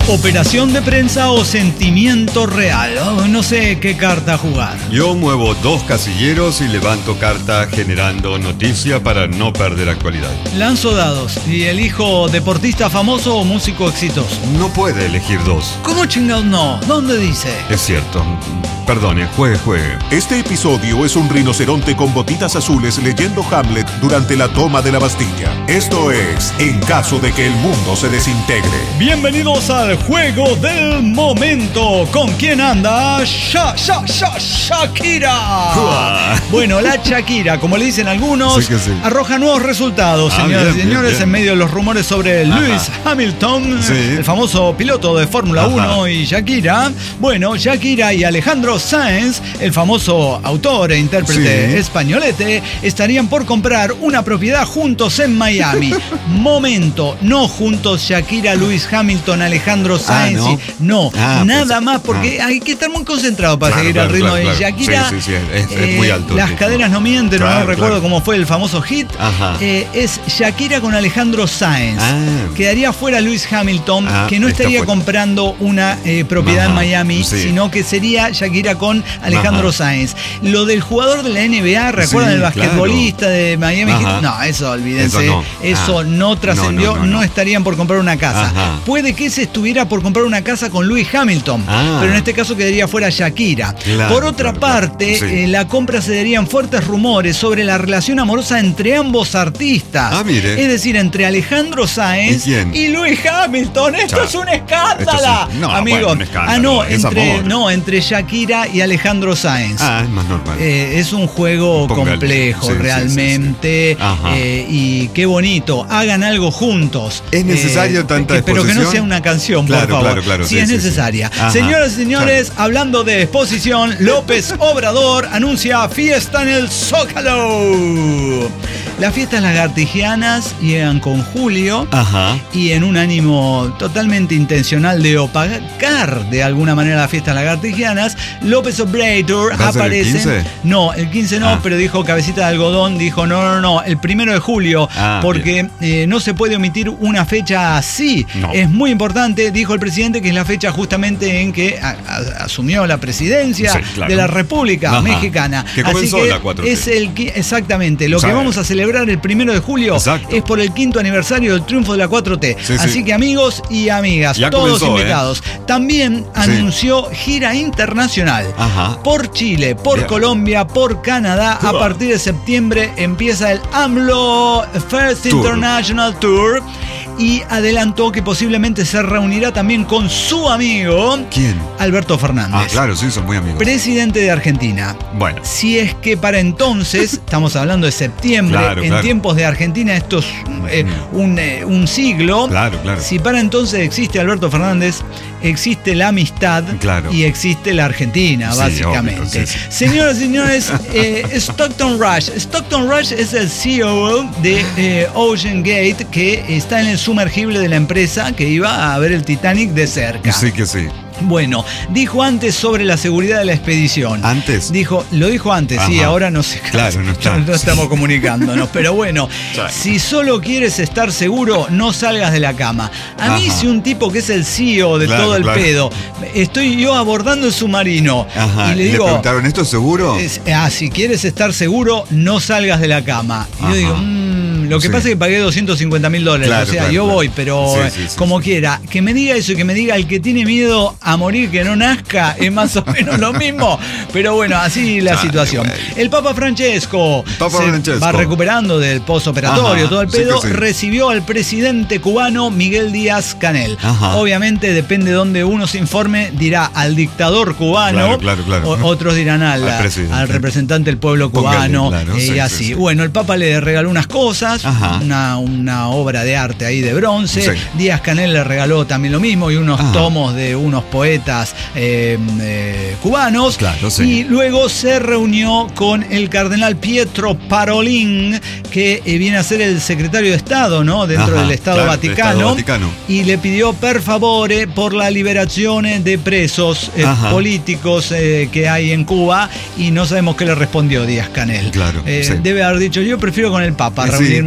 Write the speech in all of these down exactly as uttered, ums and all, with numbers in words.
Operación de prensa o sentimiento real. Oh, no sé qué carta jugar. Yo muevo dos casilleros y levanto carta generando noticia para no perder actualidad. Lanzo dados y elijo deportista famoso o músico exitoso. No puede elegir dos. ¿Cómo chingados no? ¿Dónde dice? Es cierto. Perdone, juegue, juegue. Este episodio es un rinoceronte con botitas azules leyendo Hamlet durante la toma de la Bastilla. Esto es En caso de que el mundo se desintegre. Bienvenidos al juego del momento. ¿Con quién anda? Sha, Sha, Sha, Shakira. Uah. Bueno, la Shakira, como le dicen algunos, Sí que sí. arroja nuevos resultados, Ah, señoras bien, y bien, señores, bien. en medio de los rumores sobre Ajá. Lewis Hamilton, Sí. el famoso piloto de Fórmula Ajá. uno, y Shakira. Bueno, Shakira y Alejandro Sáenz, el famoso autor e intérprete Sí. españolete, estarían por comprar una propiedad juntos en Miami. Momento, no juntos Shakira, Lewis Hamilton, Alejandro Sáenz. ¿no? y- no, Ah, nada pues, más porque ah. hay que estar muy concentrado para Claro, seguir claro, el ritmo claro, de claro. Shakira. Sí, sí, sí, es- es muy alto el Las ritmo. caderas no mienten, Claro, no recuerdo claro. cómo fue el famoso hit. Ajá. Eh, es Shakira con Alejandro Sáenz. Ah. Quedaría fuera Lewis Hamilton, Ah, que no está estaría fuera. comprando una eh, propiedad en Ajá, Miami, sí. sino que sería Shakira con Alejandro Ajá. Sáenz. Lo del jugador de la N B A, ¿recuerdan Sí, el basquetbolista de Miami Ajá. Heat? No, eso olvídense. Eso no. Eso Ah. no trascendió, No, no, no, no, no. estarían por comprar una casa. Ajá. Puede que se estuviera por comprar una casa con Lewis Hamilton, Ah. pero en este caso quedaría fuera Shakira. Claro, por otra claro, parte, claro. Sí. eh, la compra se darían fuertes rumores sobre la relación amorosa entre ambos artistas. Ah, mire. Es decir, entre Alejandro Sáenz ¿Y quién? y Lewis Hamilton. Esto Cha. es un Esto escándalo. es un- no, Amigos. bueno, un escándalo, ah, no, es entre, amor. no, entre Shakira y Alejandro Sáenz. Ah, es más normal. Eh, es un juego Póngale. complejo, Sí, sí, realmente. sí, sí. Ajá. eh, y qué bonito. Hagan algo juntos. ¿Es necesario tanta que- Pero que no exposición? sea una canción, Claro, por favor. claro, claro, Sí, sí, es sí, sí. necesaria. Ajá. Señoras y señores, hablando de exposición, López Obrador anuncia fiesta en el Zócalo. Las fiestas lagartijianas llegan con Julio. Ajá. Y en un ánimo totalmente intencional de opacar de alguna manera las fiestas lagartijianas, López Obrador ¿Va a ser el aparece. quince? No, el quince no, Ah. pero dijo cabecita de algodón, dijo no, no, no, el primero de julio, Ah, porque eh, no se puede omitir una fecha así. No. Es muy importante, dijo el presidente, que es la fecha justamente en que a- a- asumió la presidencia Sí, claro. de la República Ajá. Mexicana. Que comenzó Así que la cuatro T. es el qui- exactamente lo O sea, que vamos a celebrar el primero de julio. Exacto. Es por el quinto aniversario del triunfo de la cuatro T. Sí, sí. Así que amigos y amigas, Ya todos comenzó, invitados. También anunció gira internacional. Ajá. Por Chile, por Bien. Colombia, por Canadá. A Uah. partir de septiembre empieza el AMLO First Tour. International Tour. Y adelantó que posiblemente se reunirá también con su amigo ¿Quién? Alberto Fernández, Ah, claro, sí, son muy amigos. presidente de Argentina. Bueno. Si es que para entonces, estamos hablando de septiembre, Claro, en claro. tiempos de Argentina esto es eh, un, eh, un siglo. Claro, claro. Si para entonces existe Alberto Fernández, existe la amistad Claro. y existe la Argentina, Sí, básicamente. obvio, sí, sí. Señoras y señores, eh, Stockton Rush. Stockton Rush es el C E O de eh, Ocean Gate, que está en el sumergible de la empresa que iba a ver el Titanic de cerca. Sí que sí. Bueno, dijo antes sobre la seguridad de la expedición. ¿Antes? Dijo, lo dijo antes, sí, Ajá. ahora no sé. Claro, no está. No estamos comunicándonos, pero bueno, Sí. si solo quieres estar seguro, no salgas de la cama. A mí, Ajá. si un tipo que es el C E O de Claro, todo el claro. pedo, estoy yo abordando el submarino Ajá. y le digo, preguntaron, ¿esto es seguro? es- ah, si quieres estar seguro, no salgas de la cama. Y yo Ajá. digo, mmm, lo que Sí. pasa es que pagué doscientos cincuenta mil dólares. Claro, o sea, claro, yo claro. voy, pero Sí, eh, sí, sí, como sí. quiera. Que me diga eso y que me diga el que tiene miedo a morir que no nazca, es más o menos lo mismo. Pero bueno, así la Dale, situación. güey. El Papa Francesco Papa se Francesco. va recuperando del posoperatorio, Ajá, todo el sí pedo. que sí. Recibió al presidente cubano Miguel Díaz Canel. Ajá. Obviamente, depende de donde uno se informe, dirá al dictador cubano. Claro, claro, claro. O- otros dirán al, Al presidente. al representante del pueblo Póngale, cubano. claro, eh, sí, y sí, así. sí. Bueno, el Papa le regaló unas cosas, Ajá. una, una obra de arte ahí de bronce. Sí. Díaz Canel le regaló también lo mismo y unos Ajá. tomos de unos poetas eh, eh, cubanos. Claro, sí. Y luego se reunió con el cardenal Pietro Parolin, que eh, viene a ser el secretario de Estado, ¿no? Dentro Ajá, del Estado claro, del Vaticano. Estado Vaticano. Y le pidió per favore por la liberación de presos eh, Ajá. políticos eh, que hay en Cuba, y no sabemos qué le respondió Díaz Canel. Claro, Eh, sí. Debe haber dicho, yo prefiero con el Papa Sí, reunirme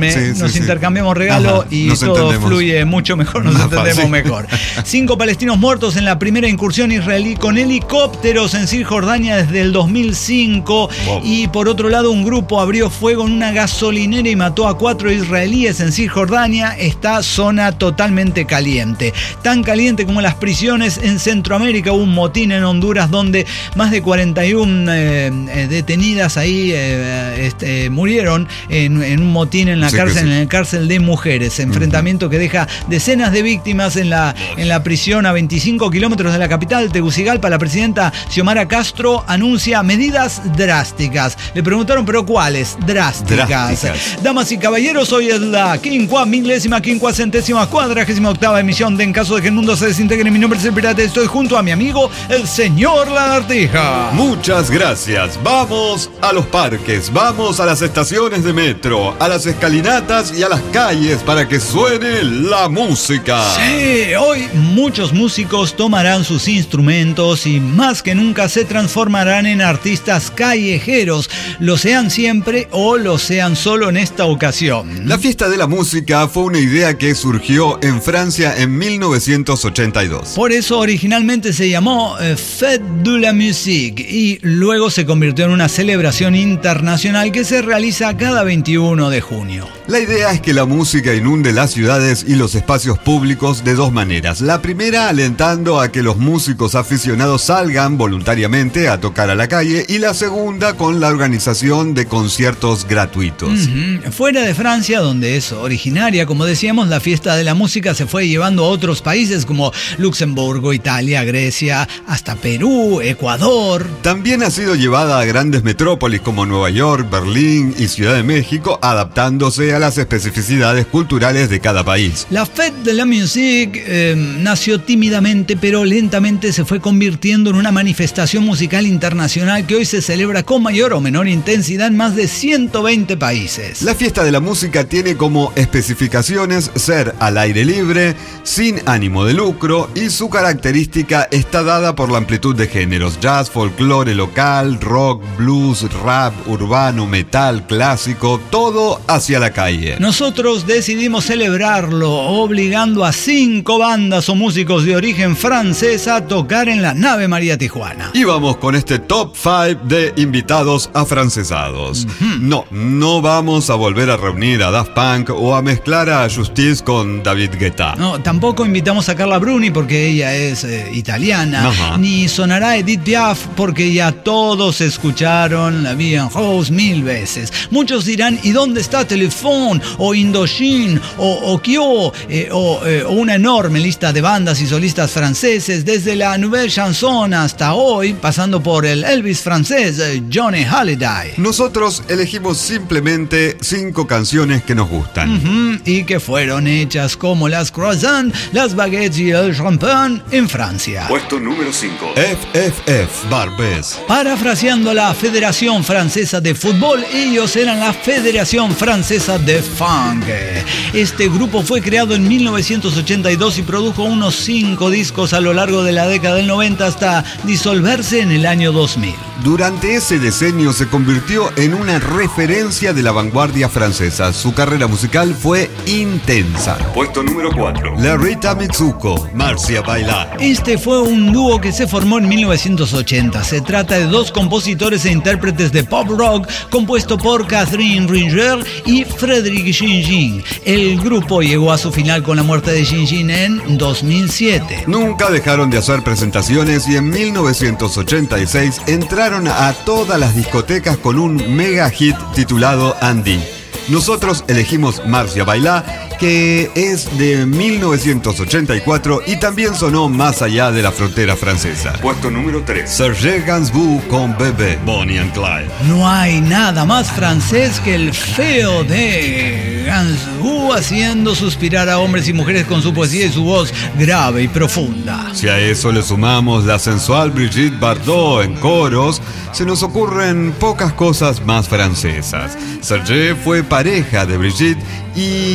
firme, sí, nos sí, intercambiamos regalos Ajá, y nos todo entendemos. fluye mucho mejor, nos Más entendemos fácil. mejor. Cinco palestinos muertos en la primera incursión israelí con helicópteros en Cisjordania desde el dos mil cinco. Wow. Y por otro lado, un grupo abrió fuego en una gasolinera y mató a cuatro israelíes en Cisjordania. Esta zona totalmente caliente. Tan caliente como las prisiones en Centroamérica. Hubo un motín en Honduras donde más de cuarenta y uno eh, eh, detenidas ahí eh, este, murieron en, en un motín en la Sí, cárcel, sí. en la cárcel de mujeres. Enfrentamiento uh-huh. que deja decenas de víctimas en la, en la prisión a veinticinco kilómetros de la capital, Tegucigalpa. La presidenta Xiomara Castro anuncia medidas drásticas. Le preguntaron, ¿pero cuáles? Drásticas. Drásticas. Damas y caballeros, hoy es la quincuá, milésima, quincuacentésima, cuadragésima octava emisión de En caso de que el mundo se desintegre. Mi nombre es el Pirata. Estoy junto a mi amigo, el señor Lagartija. Muchas gracias. Vamos a los parques, vamos a las estaciones de metro, a las escalinatas y a las calles para que suene la música. Sí, hoy muchos músicos tomarán sus instrumentos y más que nunca se transformarán en artistas callejeros, lo sean siempre o lo sean solo en esta ocasión. La fiesta de la música fue una idea que surgió en Francia en mil novecientos ochenta y dos. Por eso originalmente se llamó eh, Fête de la Musique y luego se convirtió en una celebración internacional que se realiza cada veintiuno de junio. La idea es que la música inunde las ciudades y los espacios públicos de dos maneras. La primera, alentando a que los músicos aficionados salgan voluntariamente a tocar a la calle, y la segunda, con la organización de conciertos gratuitos. Uh-huh. Fuera de Francia, donde es originaria, como decíamos, la fiesta de la música se fue llevando a otros países como Luxemburgo, Italia, Grecia, hasta Perú, Ecuador. También ha sido llevada a grandes metrópolis como Nueva York, Berlín y Ciudad de México, adaptándose a las especificidades culturales de cada país. La Fête de la Musique eh, nació tímidamente, pero lentamente se fue convirtiendo en una manifestación musical internacional que hoy se celebra con mayor o menor intensidad en más de ciento veinte países. La fiesta de la música tiene como especificaciones ser al aire libre, sin ánimo de lucro, y su característica está dada por la amplitud de géneros: jazz, folclore local, rock, blues, rap, urbano, metal, clásico, todo hacia la calle. Nosotros decidimos celebrarlo obligando a cinco bandas o músicos de origen francés a tocar en la nave María Tijuana. Y vamos con este top cinco de invitados afrancesados. Uh-huh. No, no vamos a volver a reunir a Daft Punk o a mezclar a Justice con David Guetta. No, tampoco invitamos a Carla Bruni porque ella es eh, italiana. Ajá. Ni sonará Edith Piaf porque ya todos escucharon la Vie en Rose mil veces. Muchos dirán, ¿y dónde está Telephone o Indochine o, o Kyo eh, o, eh, o una enorme lista de bandas y solistas franceses desde la Nouvelle Chanson hasta hoy, pasando por el Elvis francés eh, Johnny Hallyday? Nosotros elegimos simplemente cinco canciones que nos gustan. Uh-huh, y que fueron hechas como las croissants, las baguettes y el champagne en Francia. Puesto número cinco. F F F, Barbès. Parafraseando la Federación Francesa de Fútbol, ellos eran la Federación Francesa de Funk. Este grupo fue creado en mil novecientos ochenta y dos y produjo unos cinco discos a lo largo de la década del noventa hasta disolverse en el año dos mil. Durante ese decenio se convirtió en una referencia de la vanguardia francesa. Su carrera musical fue intensa. Puesto número cuatro. La Rita Mitsuko, Marcia Bailá. Este fue un dúo que se formó en mil novecientos ochenta. Se trata de dos compositores e intérpretes de pop rock compuesto por Catherine Ringer y Frédéric Gingin. El grupo llegó a su final con la muerte de Gingin en dos mil siete. Nunca dejaron de hacer presentaciones y en mil novecientos ochenta y seis entraron a todas las discotecas con un mega hit titulado Andy. Nosotros elegimos Marcia Bailá, que es de mil novecientos ochenta y cuatro y también sonó más allá de la frontera francesa. Puesto número tres. Serge Gainsbourg con Bébé, Bonnie and Clyde. No hay nada más francés que el feo de Gainsbourg haciendo suspirar a hombres y mujeres con su poesía y su voz grave y profunda. Si a eso le sumamos la sensual Brigitte Bardot en coros, se nos ocurren pocas cosas más francesas. Serge fue pareja de Brigitte y vivió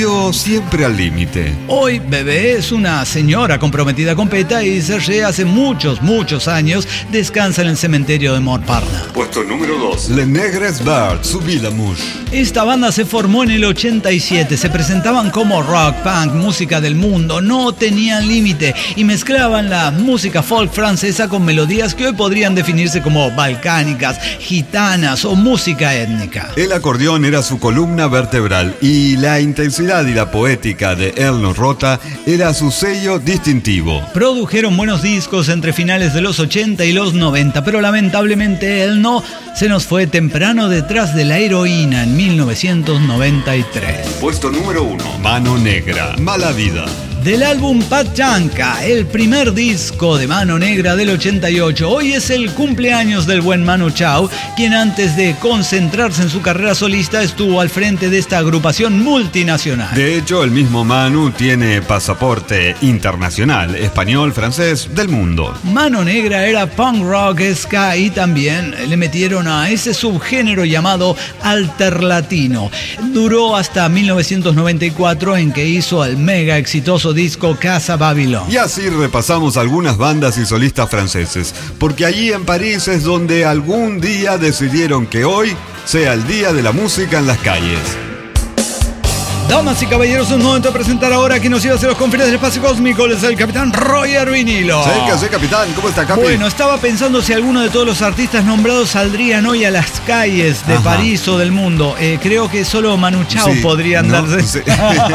vivió siempre al límite. Hoy, Bebé es una señora comprometida con PETA y Serge hace muchos, muchos años descansa en el cementerio de Montparnasse. Puesto número dos. Les Negres Verts, Subí la Mouche. Esta banda se formó en el ochenta y siete, se presentaban como rock, punk, música del mundo, no tenían límite y mezclaban la música folk francesa con melodías que hoy podrían definirse como balcánicas, gitanas o música étnica. El acordeón era su columna vertebral y la intensidad y la poética de Elno Rota era su sello distintivo. Produjeron buenos discos entre finales de los ochenta y los noventa, pero lamentablemente Elno se nos fue temprano detrás de la heroína en mil novecientos noventa y tres. Puesto número uno. Mano Negra, Mala Vida. Del álbum Pachanca, el primer disco de Mano Negra del ochenta y ocho. Hoy es el cumpleaños del buen Manu Chao, quien antes de concentrarse en su carrera solista estuvo al frente de esta agrupación multinacional. De hecho, el mismo Manu tiene pasaporte internacional, español, francés, del mundo. Mano Negra era punk rock, ska y también le metieron a ese subgénero llamado alterlatino. Duró hasta mil novecientos noventa y cuatro, en que hizo el mega exitoso disco Casa Babylon. Y así repasamos algunas bandas y solistas franceses, porque allí en París es donde algún día decidieron que hoy sea el día de la música en las calles. Damas y caballeros, es un momento de presentar ahora a quien nos iba a hacer los confines del espacio cósmico. Es el capitán Roger Vinilo. Sí, ¿qué hace, capitán? ¿Cómo está, capi? Bueno, estaba pensando si alguno de todos los artistas nombrados saldrían hoy a las calles de Ajá. París o del mundo. Eh, creo que solo Manu Chao sí, podrían no, darse. Sí.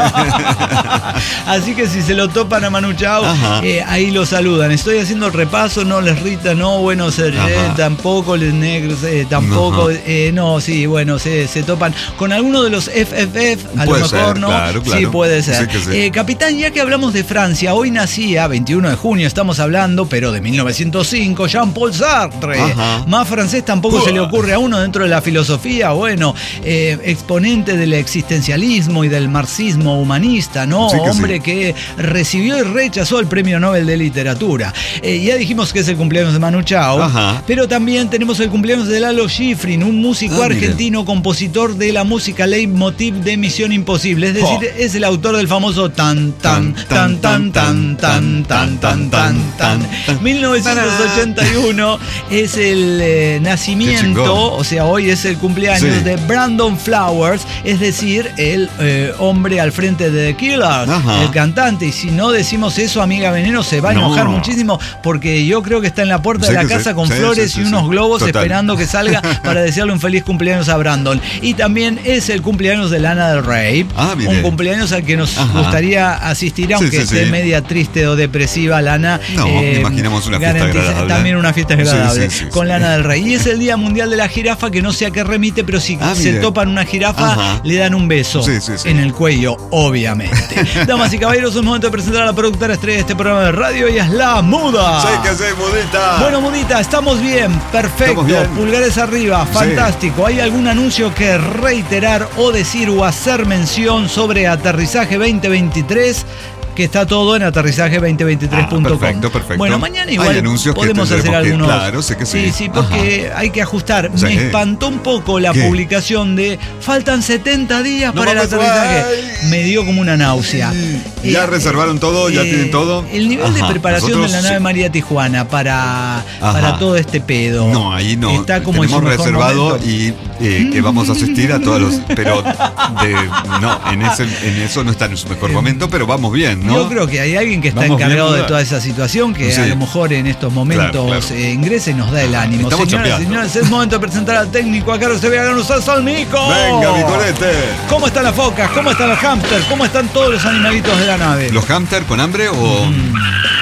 Así que si se lo topan a Manu Chao, eh, ahí lo saludan. Estoy haciendo el repaso, no Les Rita, no, bueno, Serge, tampoco Les Negres, eh, tampoco, eh, no, sí, bueno, se, se topan con alguno de los F F F, a lo mejor. Ser. ¿No? Claro, claro. Sí, puede ser. Sí sí. Eh, capitán, ya que hablamos de Francia, hoy nacía, veintiuno de junio estamos hablando, pero de mil novecientos cinco, Jean-Paul Sartre. Ajá. Más francés tampoco uh. se le ocurre a uno dentro de la filosofía. Bueno, eh, exponente del existencialismo y del marxismo humanista, ¿no? Sí que Hombre sí. que recibió y rechazó el premio Nobel de Literatura. Eh, ya dijimos que es el cumpleaños de Manu Chao, Ajá. pero también tenemos el cumpleaños de Lalo Schifrin, un músico ah, argentino, mire. compositor de la música leitmotiv de Misión Imposible. Es decir, oh. es el autor del famoso tan tan tan tan tan tan tan tan tan tan. mil novecientos ochenta y uno es el eh, nacimiento, o sea, hoy es el cumpleaños sí. de Brandon Flowers, es decir, el eh, hombre al frente de The Killers, Ajá. el cantante. Y si no decimos eso, amiga Veneno se va a enojar no. muchísimo, porque yo creo que está en la puerta sí, de la casa sí. con sí, flores sí, sí, y unos sí. globos Total. esperando que salga para desearle un feliz cumpleaños a Brandon. Y también es el cumpleaños de Lana del Rey. Ah, un cumpleaños al que nos Ajá. gustaría asistir, aunque sí, sí, esté sí. media triste o depresiva Lana. No, eh, imaginamos una fiesta agradable. También una fiesta agradable sí, sí, sí, con sí. Lana del Rey. Y es el Día Mundial de la Jirafa, que no sé a qué remite, pero si ah, se topan una jirafa, Ajá. le dan un beso sí, sí, sí. en el cuello, obviamente. Damas y caballeros, es un momento de presentar a la productora estrella de este programa de radio. Ella es la Muda. Sí, que sí, Mudita. Bueno, Mudita, estamos bien, perfecto. Estamos bien. Pulgares arriba, fantástico. Sí. ¿Hay algún anuncio que reiterar o decir o hacer mención sobre Aterrizaje veinte veintitrés? Que está todo en aterrizaje veinte veintitrés punto com. Ah, perfecto, perfecto. Bueno, mañana igual podemos hacer algunos. Que, claro, sé que sí. Sí, sí, porque Ajá. hay que ajustar. Sí. Me espantó un poco la ¿Qué? publicación de faltan setenta días no para el aterrizaje. Ay. Me dio como una náusea. Sí. ¿Ya eh, reservaron todo? ¿Ya eh, tienen todo? El nivel Ajá. de preparación Nosotros, de la nave sí. María Tijuana para, para todo este pedo. No, ahí no. Está como Tenemos reservado y eh, que vamos a asistir a todos los. Pero de, no, en, ese, en eso no está en su mejor momento, pero vamos bien. ¿No? Yo creo que hay alguien que está Vamos encargado de toda esa situación, que sí. a lo mejor en estos momentos claro, claro. Eh, ingresa y nos da el ánimo. Estamos Señoras y señores, es momento de presentar al técnico, a Carlos Sebastián Salmico. Venga, mi colete. ¿Cómo están las focas? ¿Cómo están los hamsters? ¿Cómo están todos los animalitos de la nave? ¿Los hamsters con hambre o...? Mm.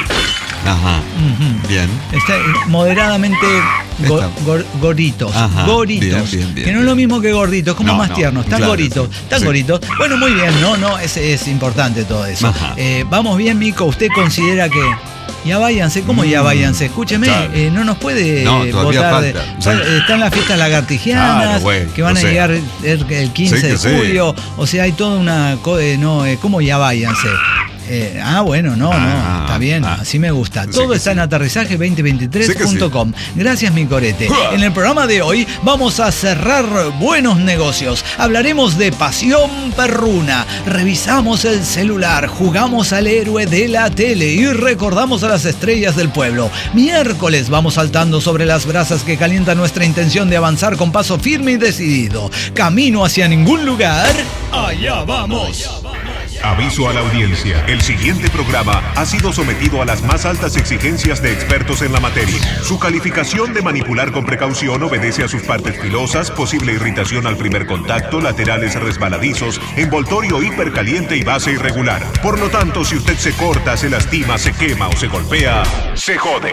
Ajá, uh-huh. bien. Está moderadamente go, go, gorditos. Ajá, gorditos. Bien, bien, bien, que no es lo mismo que gorditos, como no, más no, tiernos. Están claro, gorditos, están sí. gorditos. Bueno, muy bien, no, no, es, es importante todo eso. Eh, vamos bien, Mico, ¿usted considera que... Ya váyanse, ¿cómo mm, ya váyanse? Escúcheme, eh, no nos puede no, votar. De, sí. Están las fiestas lagartigianas, claro, güey, que van a sé. llegar el, el quince sí, de julio. Sí. O sea, hay toda una... Eh, no, eh, ¿cómo ya váyanse? Eh, ah, bueno, no, Ah, no, está bien, ah. así me gusta. Sé Todo que está sí. en aterrizaje veinte veintitrés punto com. Gracias, mi corete. En el programa de hoy vamos a cerrar buenos negocios. Hablaremos de pasión perruna. Revisamos el celular, jugamos al héroe de la tele y recordamos a las estrellas del pueblo. Miércoles vamos saltando sobre las brasas que calientan nuestra intención de avanzar con paso firme y decidido. Camino hacia ningún lugar. Allá vamos. Aviso a la audiencia. El siguiente programa ha sido sometido a las más altas exigencias de expertos en la materia. Su calificación de manipular con precaución obedece a sus partes filosas, posible irritación al primer contacto, laterales resbaladizos, envoltorio hipercaliente y base irregular. Por lo tanto, si usted se corta, se lastima, se quema o se golpea, se jode.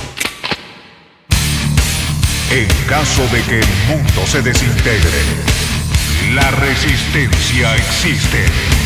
En caso de que el mundo se desintegre, la resistencia existe.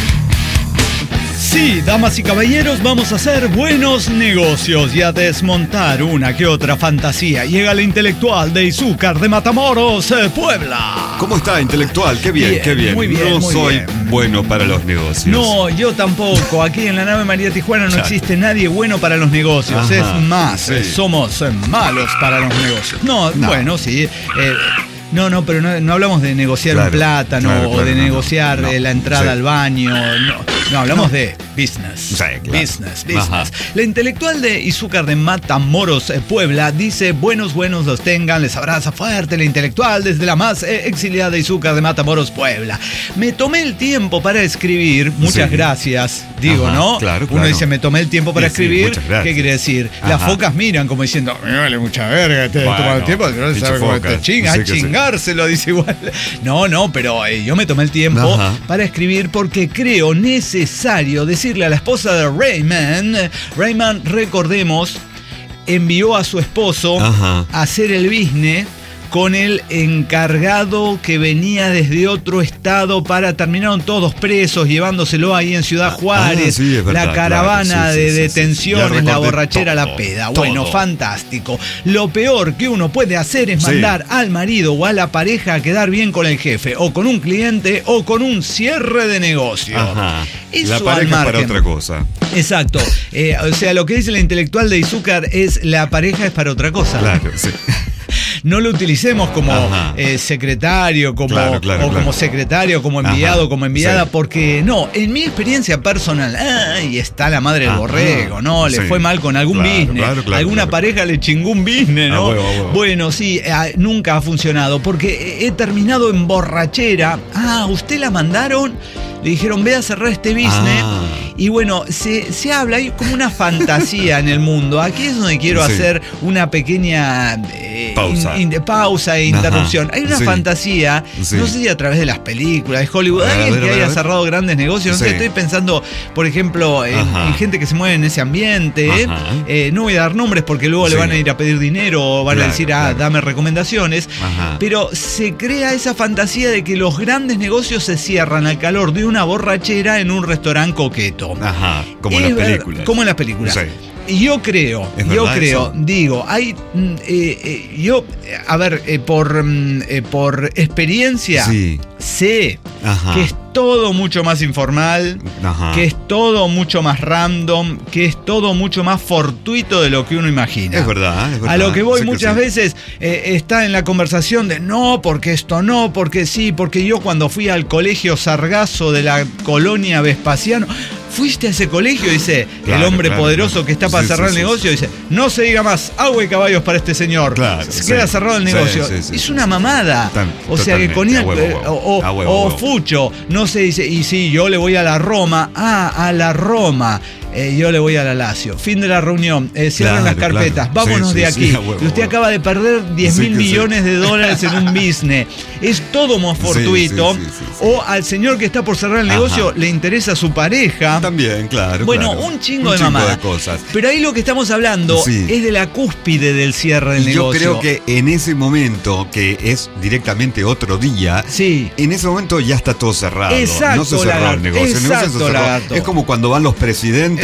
Sí, damas y caballeros, vamos a hacer buenos negocios y a desmontar una que otra fantasía. Llega el intelectual de Izúcar de Matamoros, eh, Puebla. ¿Cómo está, intelectual? Qué bien, Bien, qué bien. muy bien, No muy soy bien. bueno para los negocios. No, yo tampoco. Aquí en la nave María Tijuana no Ya. existe nadie bueno para los negocios. Ajá, es más, sí. eh, somos eh, malos para los negocios. No, No. bueno, sí. eh, No, no, pero no, no hablamos de negociar Claro, un plátano claro, o claro, de no, no, negociar no. eh, la entrada Sí. al baño. No, no hablamos de business. Sí, claro. Business, business. Ajá. La intelectual de Izúcar de Matamoros, eh, Puebla, dice: buenos, buenos los tengan, les abraza fuerte la intelectual desde la más eh, exiliada Izúcar de Matamoros, Puebla. Me tomé el tiempo para escribir, muchas Sí. gracias, digo, Ajá, ¿no? claro, Uno claro. dice: me tomé el tiempo para Sí, sí, escribir. muchas gracias. ¿Qué quiere decir? Las Ajá. focas miran como diciendo: me vale mucha verga, te he Bueno, tomado el tiempo, no dicho sabe cómo focas, te chingas, sí a que sí. chingárselo, dice igual. No, no, pero eh, yo me tomé el tiempo Ajá. para escribir porque creo necesario decirle a la esposa de Rayman, eh, Rayman, recordemos, envió a su esposo Ajá. a hacer el business con el encargado que venía desde otro estado para terminaron todos presos llevándoselo ahí en Ciudad Juárez, Ah, sí, es verdad, la caravana claro, sí, de sí, sí, sí. detenciones, Ya la recordé borrachera, todo, la peda. todo. Bueno, fantástico. Lo peor que uno puede hacer es Sí. mandar al marido o a la pareja a quedar bien con el jefe, o con un cliente, o con un cierre de negocio. Ajá. Eso La al pareja es para margen. otra cosa. Exacto. Eh, o sea, lo que dice la intelectual de Izúcar es: la pareja es para otra cosa. Claro, sí. No lo utilicemos como Ajá. eh, secretario, como, Claro, claro, o claro. como secretario, como enviado, Ajá, como enviada, sí. porque no, en mi experiencia personal, ahí está la madre del Ajá, borrego, ¿no? Le sí. fue mal con algún Claro, business, claro, claro, alguna claro. pareja le chingó un business, ¿no? A huevo, a huevo. Bueno, sí, eh, nunca ha funcionado, porque he terminado en borrachera. Ah, ¿usted la mandaron? Le dijeron: ve a cerrar este business. Ah. Y bueno, se, se habla, hay como una fantasía en el mundo. Aquí es donde quiero Sí. hacer una pequeña eh, Pausa. in- in- pausa e interrupción. Ajá, Hay una sí. fantasía, Sí. no sé si a través de las películas, de Hollywood, A ver, alguien a ver, que a ver, haya a ver. cerrado grandes negocios. No sé, Sí. estoy pensando, por ejemplo, en, Ajá. en gente que se mueve en ese ambiente. Ajá. Eh, no voy a dar nombres porque luego le Sí. van a ir a pedir dinero o van a Claro, decir: ah, claro. dame recomendaciones. Ajá. Pero se crea esa fantasía de que los grandes negocios se cierran al calor de una borrachera en un restaurante coqueto. Ajá. Como en Es las ver- películas. Como en las películas. Sí. Y yo creo, ¿Es yo verdad creo, eso? digo, hay, mm, eh, eh, yo, eh, a ver, eh, por, mm, eh, por experiencia, Sí. sé Ajá. que es todo mucho más informal, Ajá. que es todo mucho más random, que es todo mucho más fortuito de lo que uno imagina. Es verdad, es verdad. A lo que voy Sí que muchas sí. veces eh, está en la conversación de no, porque esto no, porque sí, porque yo cuando fui al colegio Sargazo de la colonia Vespasiano, fuiste a ese colegio, dice Claro, el hombre claro, poderoso claro. que está para Sí, cerrar sí, el sí, negocio, sí, dice: no se diga más, agua y caballos para este señor. Claro, se sí. queda cerrado el Sí, negocio. sí, sí, es sí, una sí. mamada. Tan- o sea que totalmente, con a huevo, a huevo. o, o- A huevo, a o huevo. Fucho, no se dice: y sí, yo le voy a la Roma. Ah, a la Roma. Eh, yo le voy a la Lazio. Fin de la reunión. Eh, cierran Claro, las carpetas. claro. Vámonos Sí, de sí, aquí. sí, a huevo, y usted a huevo. acaba de perder diez Sí mil que sí. millones de dólares en un business. Es todo más fortuito. Sí, sí, sí, sí, sí. O al señor que está por cerrar el Ajá. negocio le interesa su pareja. También, claro. Bueno, claro. un chingo de chingo mamada. de cosas. Pero ahí lo que estamos hablando Sí. es de la cúspide del cierre del Y yo negocio. creo que en ese momento, que es directamente otro día, Sí. en ese momento ya está todo cerrado. Exacto, no se cerró lagarto. el negocio. El negocio Exacto, se cerró. lagarto. Es como cuando van los presidentes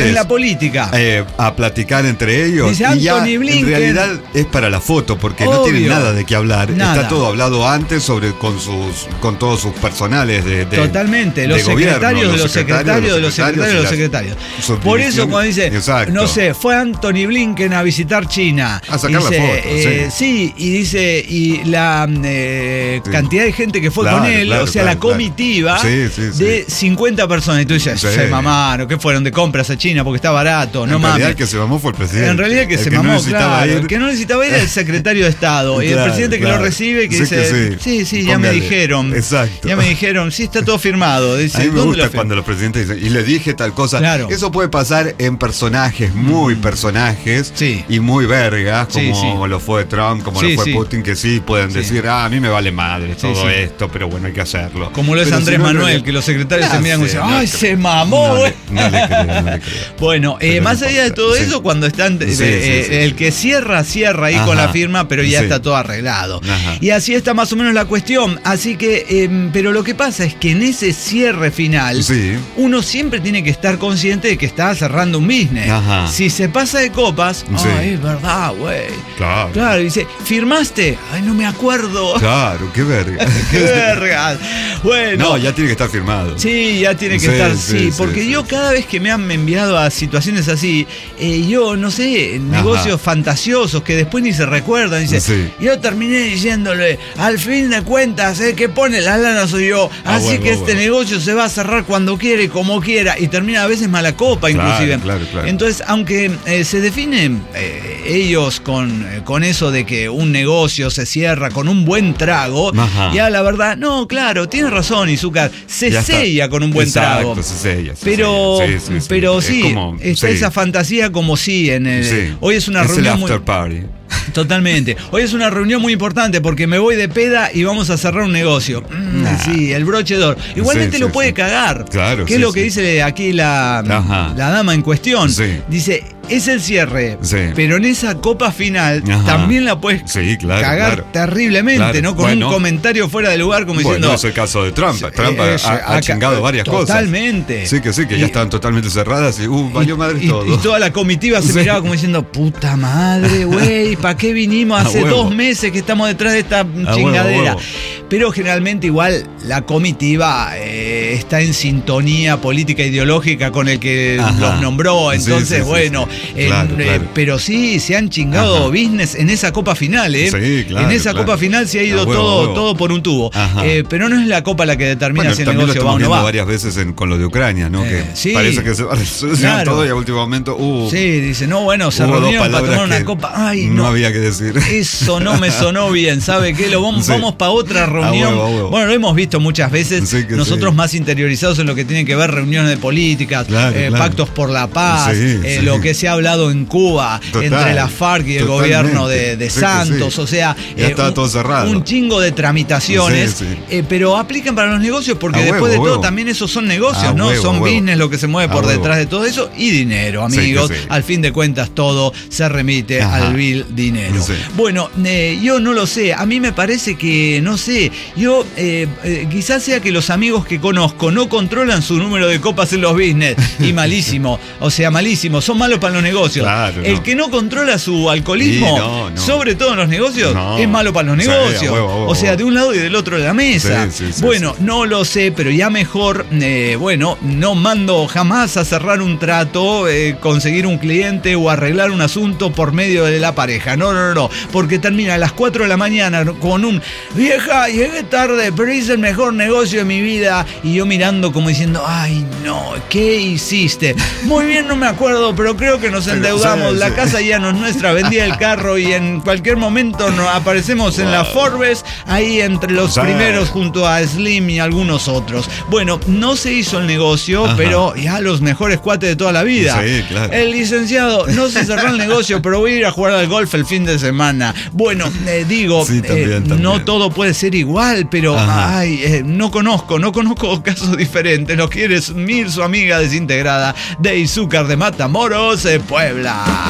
presidentes en la política. Eh, a platicar entre ellos. Dice y ya, Anthony Blinken. en realidad es para la foto, porque Obvio. no tienen nada de qué hablar. Nada. Está todo hablado antes sobre con sus con todos sus personales de, de Totalmente, los de secretarios gobierno, de los secretarios de los secretarios de los secretarios. Por eso cuando dice, Exacto. no sé, fue Anthony Blinken a visitar China. A sacar dice, la foto, eh, sí. sí, y dice, y la eh, Sí. cantidad de gente que fue Claro, con él, claro, o sea, claro, la comitiva claro. Sí, sí, sí. de cincuenta personas. Y tú dices, Sí. se mamaron, ¿qué fueron de compras a China porque está barato? No en mames. realidad el que se mamó fue el presidente. En realidad el que El se que no mamó, necesitaba claro. ir. El que no necesitaba ir era el secretario de Estado. y el Claro, presidente que claro. lo recibe que Sí dice, que sí. sí, sí, ya Póngale. me dijeron. Exacto. Ya me dijeron, sí, está todo firmado. Dice, A mí me ¿dónde gusta lo firmó? cuando los presidentes dicen, y le dije tal cosa. Claro. Eso puede pasar en personajes, muy personajes, Sí. y muy vergas, Sí, como sí. lo fue Trump, como Sí, lo fue sí. Putin, que sí pueden Sí. decir, ah, a mí me vale madre Sí, todo sí. esto, pero bueno, hay que hacerlo. Como lo es Pero Andrés si no, Manuel, no- que los secretarios No se miran y sé, dicen, no ¡ay, creo. se mamó, No güey! le, no le creo, no le creo. Bueno, eh, Pero más no allá de importa. todo Sí. eso, cuando están, Sí, eh, sí, eh, sí, el sí. que cierra, cierra ahí Ajá. con la firma, pero ya Sí. está todo arreglado. Ajá. Y así está más o menos la cuestión. Así que, eh, pero lo que pasa es que en ese cierre final, Sí. uno siempre tiene que estar consciente de que está cerrando un business. Ajá. Si se pasa de copas, Sí. ah, es verdad, güey. Claro. Claro, dice, ¿firmaste? Ay, no me acuerdo. Claro, qué verga. ¡Qué verga! Bueno. No, ya tiene que estar firmado. Sí, ya tiene que Sí, estar, sí, sí, sí, porque sí, yo sí. cada vez que me han enviado a situaciones así, eh, yo, no sé, negocios fantasiosos que después ni se recuerdan, dice, Sí. yo terminé diciéndole, al fin de cuentas, el que pone la lana soy yo, Ah, así bueno, que este bueno. negocio se va a cerrar cuando quiere, como quiera, y termina a veces mala copa, Claro, inclusive. claro, claro. Entonces, aunque eh, se definen eh, ellos con, eh, con eso de que un negocio se cierra con un buen trago, Ajá. ya la verdad, no, claro, tiene razón, Izúcar, se Ya está. sella con un buen Exacto, trago. se sella, se Pero sella. Sí, sí, sí. pero Es sí, como- está sí. esa fantasía como sí en el, Sí. hoy es una es reunión el muy after party. totalmente. Hoy es una reunión muy importante porque me voy de peda y vamos a cerrar un negocio. Mm, Nah. Sí, el broche de oro. Igualmente Sí, lo sí, puede sí. cagar. Claro, ¿Qué sí, es lo que sí. dice aquí la, Ajá. la dama en cuestión? Sí. Dice, es el cierre, Sí. pero en esa copa final Ajá. también la puedes Sí, claro, cagar claro. terriblemente, Claro. ¿no? Con Bueno. un comentario fuera de lugar como Bueno, diciendo... es el caso de Trump. Trump eh, ha, ha acá- chingado varias cosas. Totalmente. Sí, que sí, que Y- ya estaban totalmente cerradas y, uh, valió madre y, todo. y toda la comitiva se Sí. miraba como diciendo, puta madre, güey, ¿para qué vinimos? A Hace huevo. dos meses que estamos detrás de esta huevo, chingadera. a huevo. Pero generalmente igual la comitiva eh, está en sintonía política ideológica con el que Ajá. los nombró. Sí, Entonces, sí, sí, bueno, sí. en- Claro, eh, claro. pero sí, se han chingado Ajá. business en esa copa final, ¿eh? Sí, claro, en esa claro. copa final se ha ido A huevo, todo, a huevo. todo por un tubo. Ajá. Eh, pero no es la copa la que determina Bueno, si el también lo negocio va o estamos no viendo va. varias veces en- con lo de Ucrania, ¿no? Eh, que sí. parece que se va a resolucionar Claro. todo y a último momento, uh, Sí, dice, no, bueno, se hubo dos reunieron para palabras tomar una que copa. Ay, no no. había que decir. Eso no me sonó bien, ¿sabe qué? Lo vamos, Sí. vamos para otra reunión. A huevo, a huevo. Bueno, lo hemos visto muchas veces. Sí, que Nosotros sí. más interiorizados en lo que tiene que ver reuniones de políticas, Claro, eh, claro. pactos por la paz, Sí, eh, sí. lo que se ha hablado en Cuba Total, entre la FARC y el totalmente. gobierno de, de Sí, que Santos. sí. O sea, Ya estaba un, todo cerrado. un chingo de tramitaciones, Sí, sí. eh, pero aplican para los negocios porque A después huevo, de a todo huevo. también esos son negocios, A ¿no? huevo, son a huevo. business lo que se mueve A por huevo. detrás de todo eso y dinero, Sí, que amigos. sí. Al fin de cuentas todo se remite Ajá. al vil dinero. Sí. Bueno, eh, yo no lo sé, a mí me parece que, no sé, yo eh, eh, quizás sea que los amigos que conozco no controlan su número de copas en los business y malísimo, o sea, malísimo, son malos para los negocios. Claro, El no. que no controla su alcoholismo, Sí, no, no. sobre todo en los negocios, No. es malo para los Sí, negocios. a huevo, a huevo, o sea, a huevo. de un lado y del otro de la mesa. Sí, sí, sí, bueno, sí. no lo sé, pero ya mejor, eh, bueno, no mando jamás a cerrar un trato, eh, conseguir un cliente o arreglar un asunto por medio de la pareja. No, no, no, no, porque termina a las cuatro de la mañana con un vieja, llegué tarde, pero hice el mejor negocio de mi vida. Y yo mirando como diciendo, ay, no, ¿qué hiciste? Muy bien, no me acuerdo, pero creo que nos Pero, endeudamos. sí, La sí. casa ya no es nuestra, vendí el carro y en cualquier momento nos aparecemos en la Forbes, ahí entre los Sí. primeros junto a Slim y algunos otros. Bueno, no se hizo el negocio, Ajá. pero ya los mejores cuates de toda la vida. Sí, claro. El licenciado, no se cerró el negocio, pero voy a ir a jugar al golf el fin de semana. Bueno, eh, digo, Sí, también, eh, también. no todo puede ser igual, pero Ajá. ay, eh, no conozco, no conozco casos diferentes. Lo quiere Mil, su amiga desintegrada de Izúcar de Matamoros, eh, Puebla.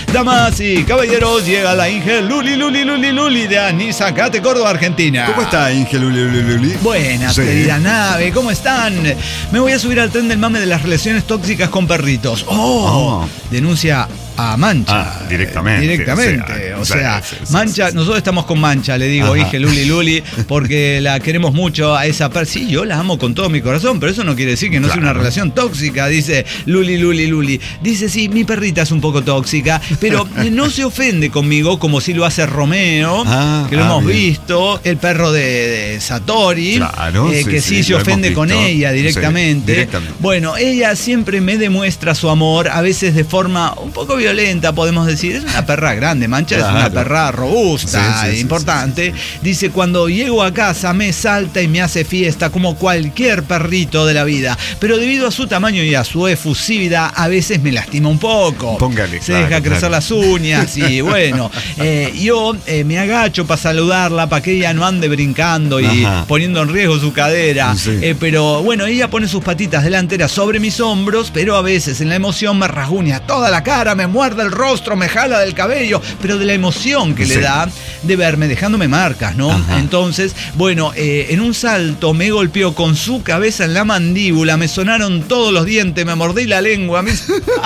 Damas y caballeros, llega la Inge Luli Luli Luli Luli de Anisacate, Córdoba, Argentina. ¿Cómo está, Inge Luli Luli Luli? Buenas, Sí. querida nave, ¿cómo están? Me voy a subir al tren del mame de las relaciones tóxicas con perritos. ¡Oh! Oh. Denuncia a Mancha. Ah, directamente, Directamente. O o sea, sea, sí, sí, Mancha, sí, sí. nosotros estamos con Mancha, le digo, Ajá. Inge Luli Luli, porque la queremos mucho a esa persona. Sí, yo la amo con todo mi corazón, pero eso no quiere decir que no Claro. sea una relación tóxica, dice Luli Luli Luli. Dice, sí, mi perrita es un poco tóxica, pero no se ofende conmigo como si lo hace Romeo, Ah, que lo ah, hemos bien. visto, el perro de, de Satori, Claro, eh, sí, que sí, sí, se lo hemos ofende con visto. ella Sí, directamente. directamente. Bueno, ella siempre me demuestra su amor, a veces de forma un poco violenta, podemos decir. Es una perra grande, Mancha, Claro. es una perra robusta, Sí, sí, sí, importante. sí, sí, Dice, cuando llego a casa me salta y me hace fiesta como cualquier perrito de la vida, pero debido a su tamaño y a su efusividad, a veces me lastima un poco. Póngale, Se claro, deja crecer claro. las uñas y bueno, eh, yo eh, me agacho para saludarla, para que ella no ande brincando y Ajá. poniendo en riesgo su cadera. Sí. Eh, pero bueno, ella pone sus patitas delanteras sobre mis hombros, pero a veces en la emoción me rasguña toda la cara, me muerde el rostro, me jala del cabello, pero de la emoción que Sí. le da de verme, dejándome marcas, ¿no? Ajá. Entonces, bueno, eh, en un salto me golpeó con su cabeza en la mandíbula, me sonaron todos los dientes, me mordí la lengua. Me...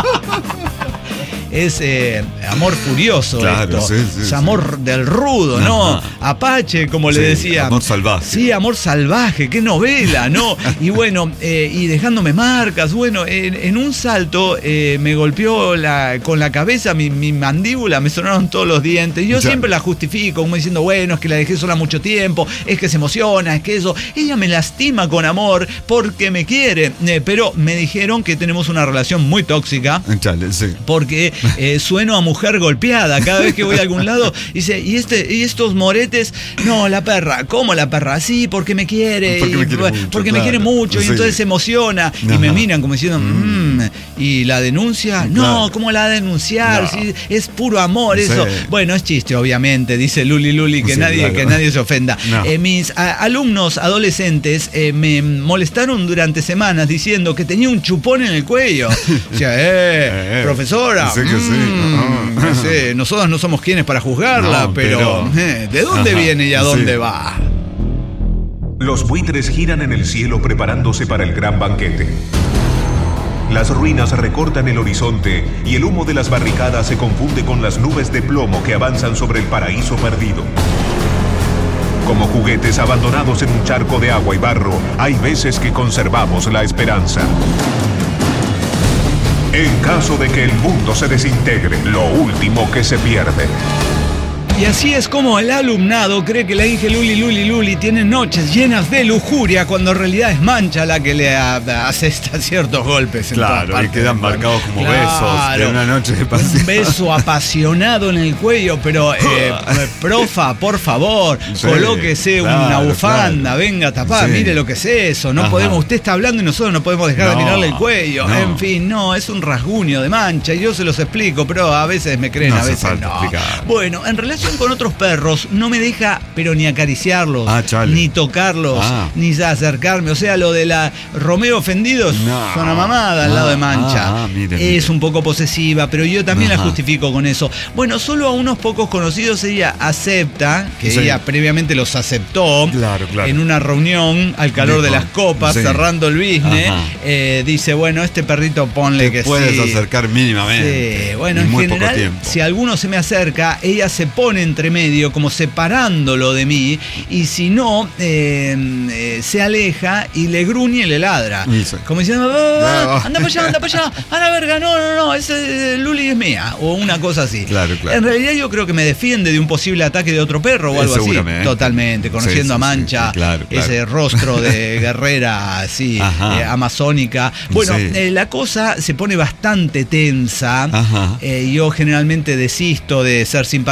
Es eh, amor furioso Claro, esto. sí, sí, es sí. amor del rudo, ¿no? Ajá. Apache, como le Sí, decía. amor salvaje. Sí, amor salvaje, qué novela, ¿no? Y bueno, eh, y dejándome marcas. Bueno, en, en un salto eh, me golpeó la, con la cabeza mi, mi mandíbula, me sonaron todos los dientes. Yo Ya. siempre la justifico, como diciendo, bueno, es que la dejé sola mucho tiempo, es que se emociona, es que eso. Ella me lastima con amor porque me quiere. Eh, pero me dijeron que tenemos una relación muy tóxica. Chale, sí. Porque eh, sueno a mujer golpeada cada vez que voy a algún lado. Dice, ¿y este y estos moretes? No, la perra. ¿Cómo la perra? Sí, porque me quiere. Porque y- me quiere mucho, porque me claro. quiere mucho y Sí. entonces se emociona. Y Ajá. me miran como diciendo, mmm, ¿y la denuncia? No, Claro. ¿cómo la va a denunciar? No. Si es puro amor Sí. eso. Bueno, es chiste, obviamente, dice Luli Luli, que, Sí, nadie, claro. que nadie se ofenda. No. Eh, mis a- alumnos adolescentes eh, me molestaron durante semanas diciendo que tenía un chupón en el cuello. O sea, eh, Eh, profesora. sí que sí. mm, Ajá. no sé, nosotros no somos quienes para juzgarla, No, pero, pero- eh, ¿de dónde Ajá, viene y a dónde sí. va? Los buitres giran en el cielo preparándose para el gran banquete. Las ruinas recortan el horizonte y el humo de las barricadas se confunde con las nubes de plomo que avanzan sobre el paraíso perdido. Como juguetes abandonados en un charco de agua y barro, hay veces que conservamos la esperanza. En caso de que el mundo se desintegre, lo último que se pierde. Y así es como el alumnado cree que la Inge Luli Luli Luli tiene noches llenas de lujuria cuando en realidad es Mancha la que le a- asesta ciertos golpes. En Claro, todas y partes quedan del cuerpo. marcados como Claro. besos de una noche de Un pasión. beso apasionado en el cuello, pero eh, profa, por favor, Sí, colóquese una claro, bufanda, claro. venga tapá, Sí. mire lo que es eso. No Ajá. podemos, usted está hablando y nosotros no podemos dejar de No, mirarle el cuello. no. En fin, no, es un rasguño de Mancha y yo se los explico, pero a veces me creen, No a hace veces falta no. explicar. Bueno, en relación con otros perros, no me deja, pero ni acariciarlos, Ah, chale. ni tocarlos, Ah. ni acercarme. O sea, lo de la Romeo ofendidos, No. son una mamada al Ah, lado de Mancha. ah, ah, mire, es mire. un poco posesiva, pero yo también Ajá. la justifico con eso. Bueno, solo a unos pocos conocidos ella acepta, que Sí. ella previamente los aceptó, Claro, claro. en una reunión al calor de Dijo, las copas, sí. cerrando el business, Ajá. eh, dice, bueno, este perrito ponle que Te puedes sí. acercar mínimamente. Sí, bueno, en en muy poco general, tiempo. si alguno se me acerca, ella se pone entre medio, como separándolo de mí, y si no, eh, eh, se aleja y le gruñe y le ladra. Y sí. Como diciendo, "Ah, No. anda para allá, anda para allá, a la verga, no, no, no, ese Luli es mía", o una cosa así. Claro, claro. En realidad yo creo que me defiende de un posible ataque de otro perro o Eh, algo así. seguramente. Totalmente, conociendo Sí, sí, a Mancha, sí, sí, claro, claro. ese rostro de guerrera así, Ajá. eh, amazónica. Bueno, Sí. eh, la cosa se pone bastante tensa. Ajá. Eh, yo generalmente desisto de ser simpática con otros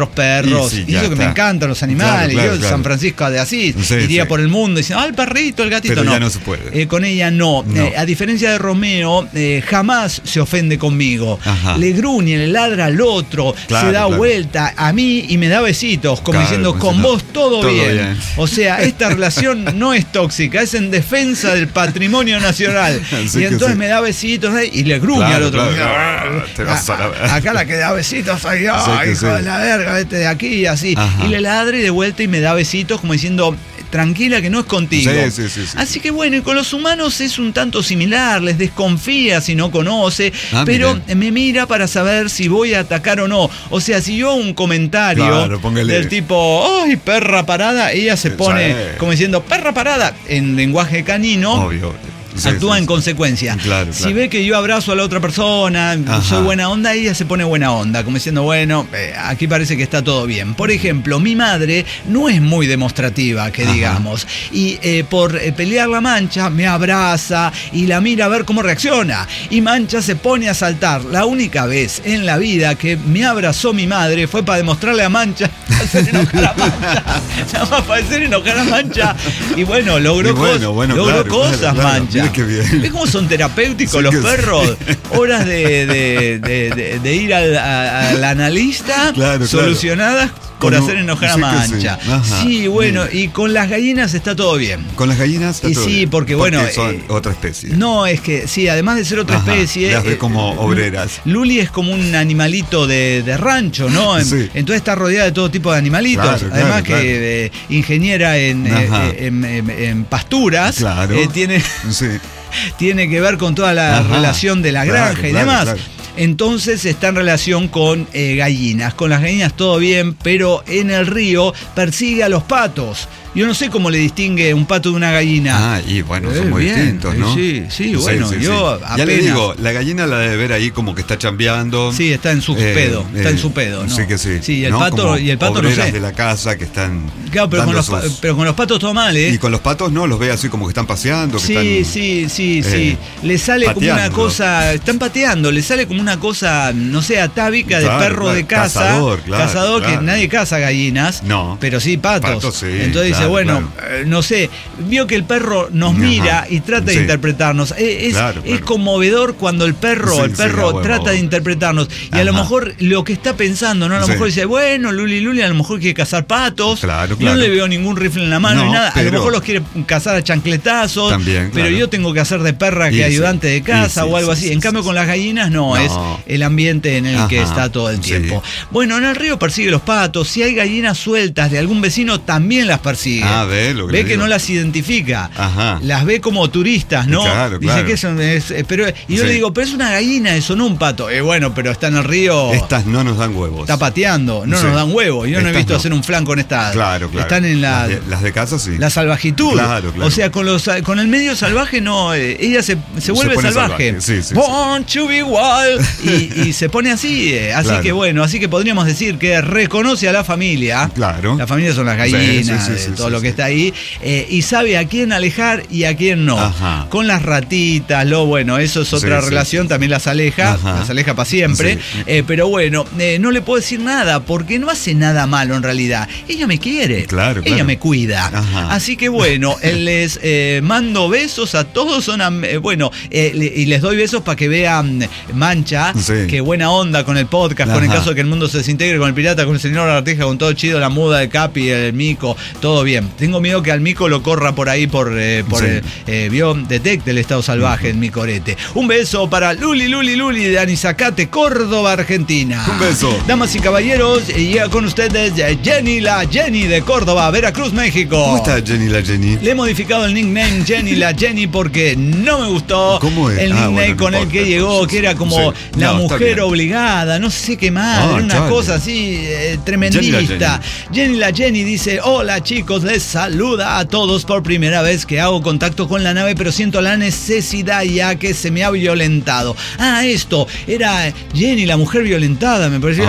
otros perros. Y sí, y eso que está. me encantan los animales. Claro, claro, Yo, claro. San Francisco de Asís, Sí, iría sí. por el mundo diciendo, ah, el perrito, el gatito. Pero no. ya no se puede. Eh, con ella no. No. Eh, a diferencia de Romeo, eh, jamás se ofende conmigo. Ajá. Le gruñe, le ladra al otro, Claro, se da claro. vuelta a mí y me da besitos, como Claro, diciendo, como con diciendo, vos todo, todo bien. bien. O sea, esta relación no es tóxica, es en defensa del patrimonio nacional. Así y que entonces sí. me da besitos ¿eh? y le gruñe Claro, al otro. claro. Ah, te vas a la verga. Acá la que da besitos soy yo, Sí, que hijo sí. de la verga, vete de aquí y así. Ajá. Y le ladra y de vuelta y me da besitos como diciendo, tranquila que no es contigo. Sí, sí, sí, sí. Así que bueno, y con los humanos es un tanto similar, les desconfía si no conoce, Ah, pero mire. me mira para saber si voy a atacar o no. O sea, si yo hago un comentario Claro, póngale. del tipo, ¡ay, perra parada! Ella se pone Sí. como diciendo, perra parada, en lenguaje canino. Obvio, obvio. Sí, Actúa sí, en sí. consecuencia. Claro, Si claro. ve que yo abrazo a la otra persona, Ajá. soy buena onda, ella se pone buena onda, como diciendo, bueno, eh, aquí parece que está todo bien. Por ejemplo, mi madre no es muy demostrativa, que Ajá. digamos, y eh, por eh, pelear la Mancha me abraza y la mira a ver cómo reacciona. Y Mancha se pone a saltar. La única vez en la vida que me abrazó mi madre fue para demostrarle a Mancha, hacer enojar a Mancha, nada más para hacer enojar a Mancha. Y bueno, logró, Y bueno, cos- bueno, logró claro, cosas, claro, claro. Mancha. Mire qué bien. ¿Ves cómo son terapéuticos Sí los que sí. perros? Horas de, de- de- de- de ir al, a- al analista Claro, solucionadas por Con un- hacer enojar a sí que sí. Mancha. Ajá, Sí, bueno, bien. y con las gallinas está todo bien. Con las gallinas está Y todo sí, bien, porque, bueno, son eh, otra especie. No, es que sí, además de ser otra Ajá, especie. las ve eh, como obreras. Luli es como un animalito de, de rancho, ¿no? En- Sí. Entonces está rodeada de todo tipo de animalitos. Claro, claro, Además claro. que eh, ingeniera en, eh, Ajá. eh, en- en- en pasturas. Claro. eh, tiene. Sí. tiene que ver con toda la Ajá, relación de la claro, granja y claro, demás. claro. Entonces está en relación con eh, gallinas. Con las gallinas todo bien, pero en el río persigue a los patos. Yo no sé cómo le distingue un pato de una gallina. Ah, y bueno, Eh, son muy bien, distintos, ¿no? sí, sí, bueno, yo Ya le apenas- digo, la gallina la debe ver ahí como que está chambeando. Sí, está en su Eh, pedo, está eh, en su pedo, ¿no? Sí que sí. Sí, y el ¿no? pato, Como y el pato no obreras sé. de la casa que están Claro, pero con, dando los, pa- sus- pero con los patos todo mal, ¿eh? Y con los patos no, los ve así como que están paseando, que Sí, están... sí, sí, eh, sí. Le sale como una pateando. cosa, están pateando, le sale como una cosa, no sé, atávica de Claro, perro claro, de casa. cazador, claro, cazador, claro. que nadie caza gallinas. No. Pero sí patos. Patos, sí, Entonces dice, claro, bueno, claro. eh, no sé, vio que el perro nos Ajá, mira y trata de sí. interpretarnos. Eh, Es, Claro, es claro. conmovedor cuando el perro, Sí, el sí, perro a huevo, trata a huevo. de interpretarnos. Y a lo Ajá. mejor lo que está pensando, ¿no? A lo Sí. mejor dice, bueno, Luli Luli, a lo mejor quiere cazar patos. Claro, Yo claro. no le veo ningún rifle en la mano No, ni nada. A lo pero- mejor los quiere cazar a chancletazos. También, Pero claro. yo tengo que hacer de perra que Y sí, ayudante de casa y sí, o algo sí, así. sí, en sí, cambio, sí. con las gallinas no, No. es el ambiente en el Ajá, que está todo el sí. tiempo. Bueno, en el río persigue los patos. Si hay gallinas sueltas de algún vecino, también las persigue. Ah, ve lo que Ve le que digo. no las identifica. Ajá. Las ve como turistas, ¿no? Claro, Dice claro. que son, es, eh, pero, y yo Sí. le digo, pero es una gallina eso, no un pato. Eh, bueno, pero está en el río. Estas no nos dan huevos. Está pateando, no Sí. nos dan huevo. Yo no he Estas visto no. hacer un flan con estas. Claro, claro. Están en la, Las de, las de casa sí. la salvajitud. Claro, claro. O sea, con los con el medio salvaje no, eh, ella se, se vuelve pone salvaje. salvaje, sí, sí, Born to be wild. Y, y se pone así. eh, Así Claro. que bueno, así que podríamos decir que reconoce a la familia. Claro. La familia son las Sí, gallinas, sí, sí, eh, sí, todo sí, lo que sí. está ahí. eh, y sabe a quién alejar y a quién no. Ajá. Con las ratitas, lo bueno, eso es otra Sí, sí, relación, sí. también las aleja, Ajá. las aleja para siempre. Sí. Eh, pero bueno, eh, no le puedo decir nada porque no hace nada malo en realidad. Ella me quiere. Claro, Ella claro. me cuida. Ajá. Así que bueno, eh, les eh, mando besos a todos. Son am- eh, bueno, eh, le- y les doy besos para que vean eh, Mancha. Sí. Qué buena onda con el podcast, con el Ajá. caso de que el mundo se desintegre, con el pirata, con el señor Arteja, con todo chido, la muda, el Capi, el Mico, todo bien. Tengo miedo que al Mico lo corra por ahí, por, eh, por Sí. el, eh, vio, detecte el estado salvaje en mi corete. Un beso para Luli, Luli, Luli de Anizacate, Córdoba, Argentina. Un beso. Damas y caballeros, y llega con ustedes eh, Jenny, la Jenny de Córdoba, Veracruz, México. ¿Cómo está Jenny la Jenny? Le he modificado el nickname Jenny la Jenny porque no me gustó ¿Cómo es? el Ah, nickname bueno, no con el importa, que llegó, entonces. que era como Sí. la No, está mujer bien. obligada, no sé qué más, Ah, era una chale. cosa así eh, tremendista. Jenny Jenny la Jenny dice, hola chicos, amigos, les saluda a todos por primera vez que hago contacto con la nave, pero siento la necesidad ya que se me ha violentado. Ah, esto, era Jenny, la mujer violentada, me pareció.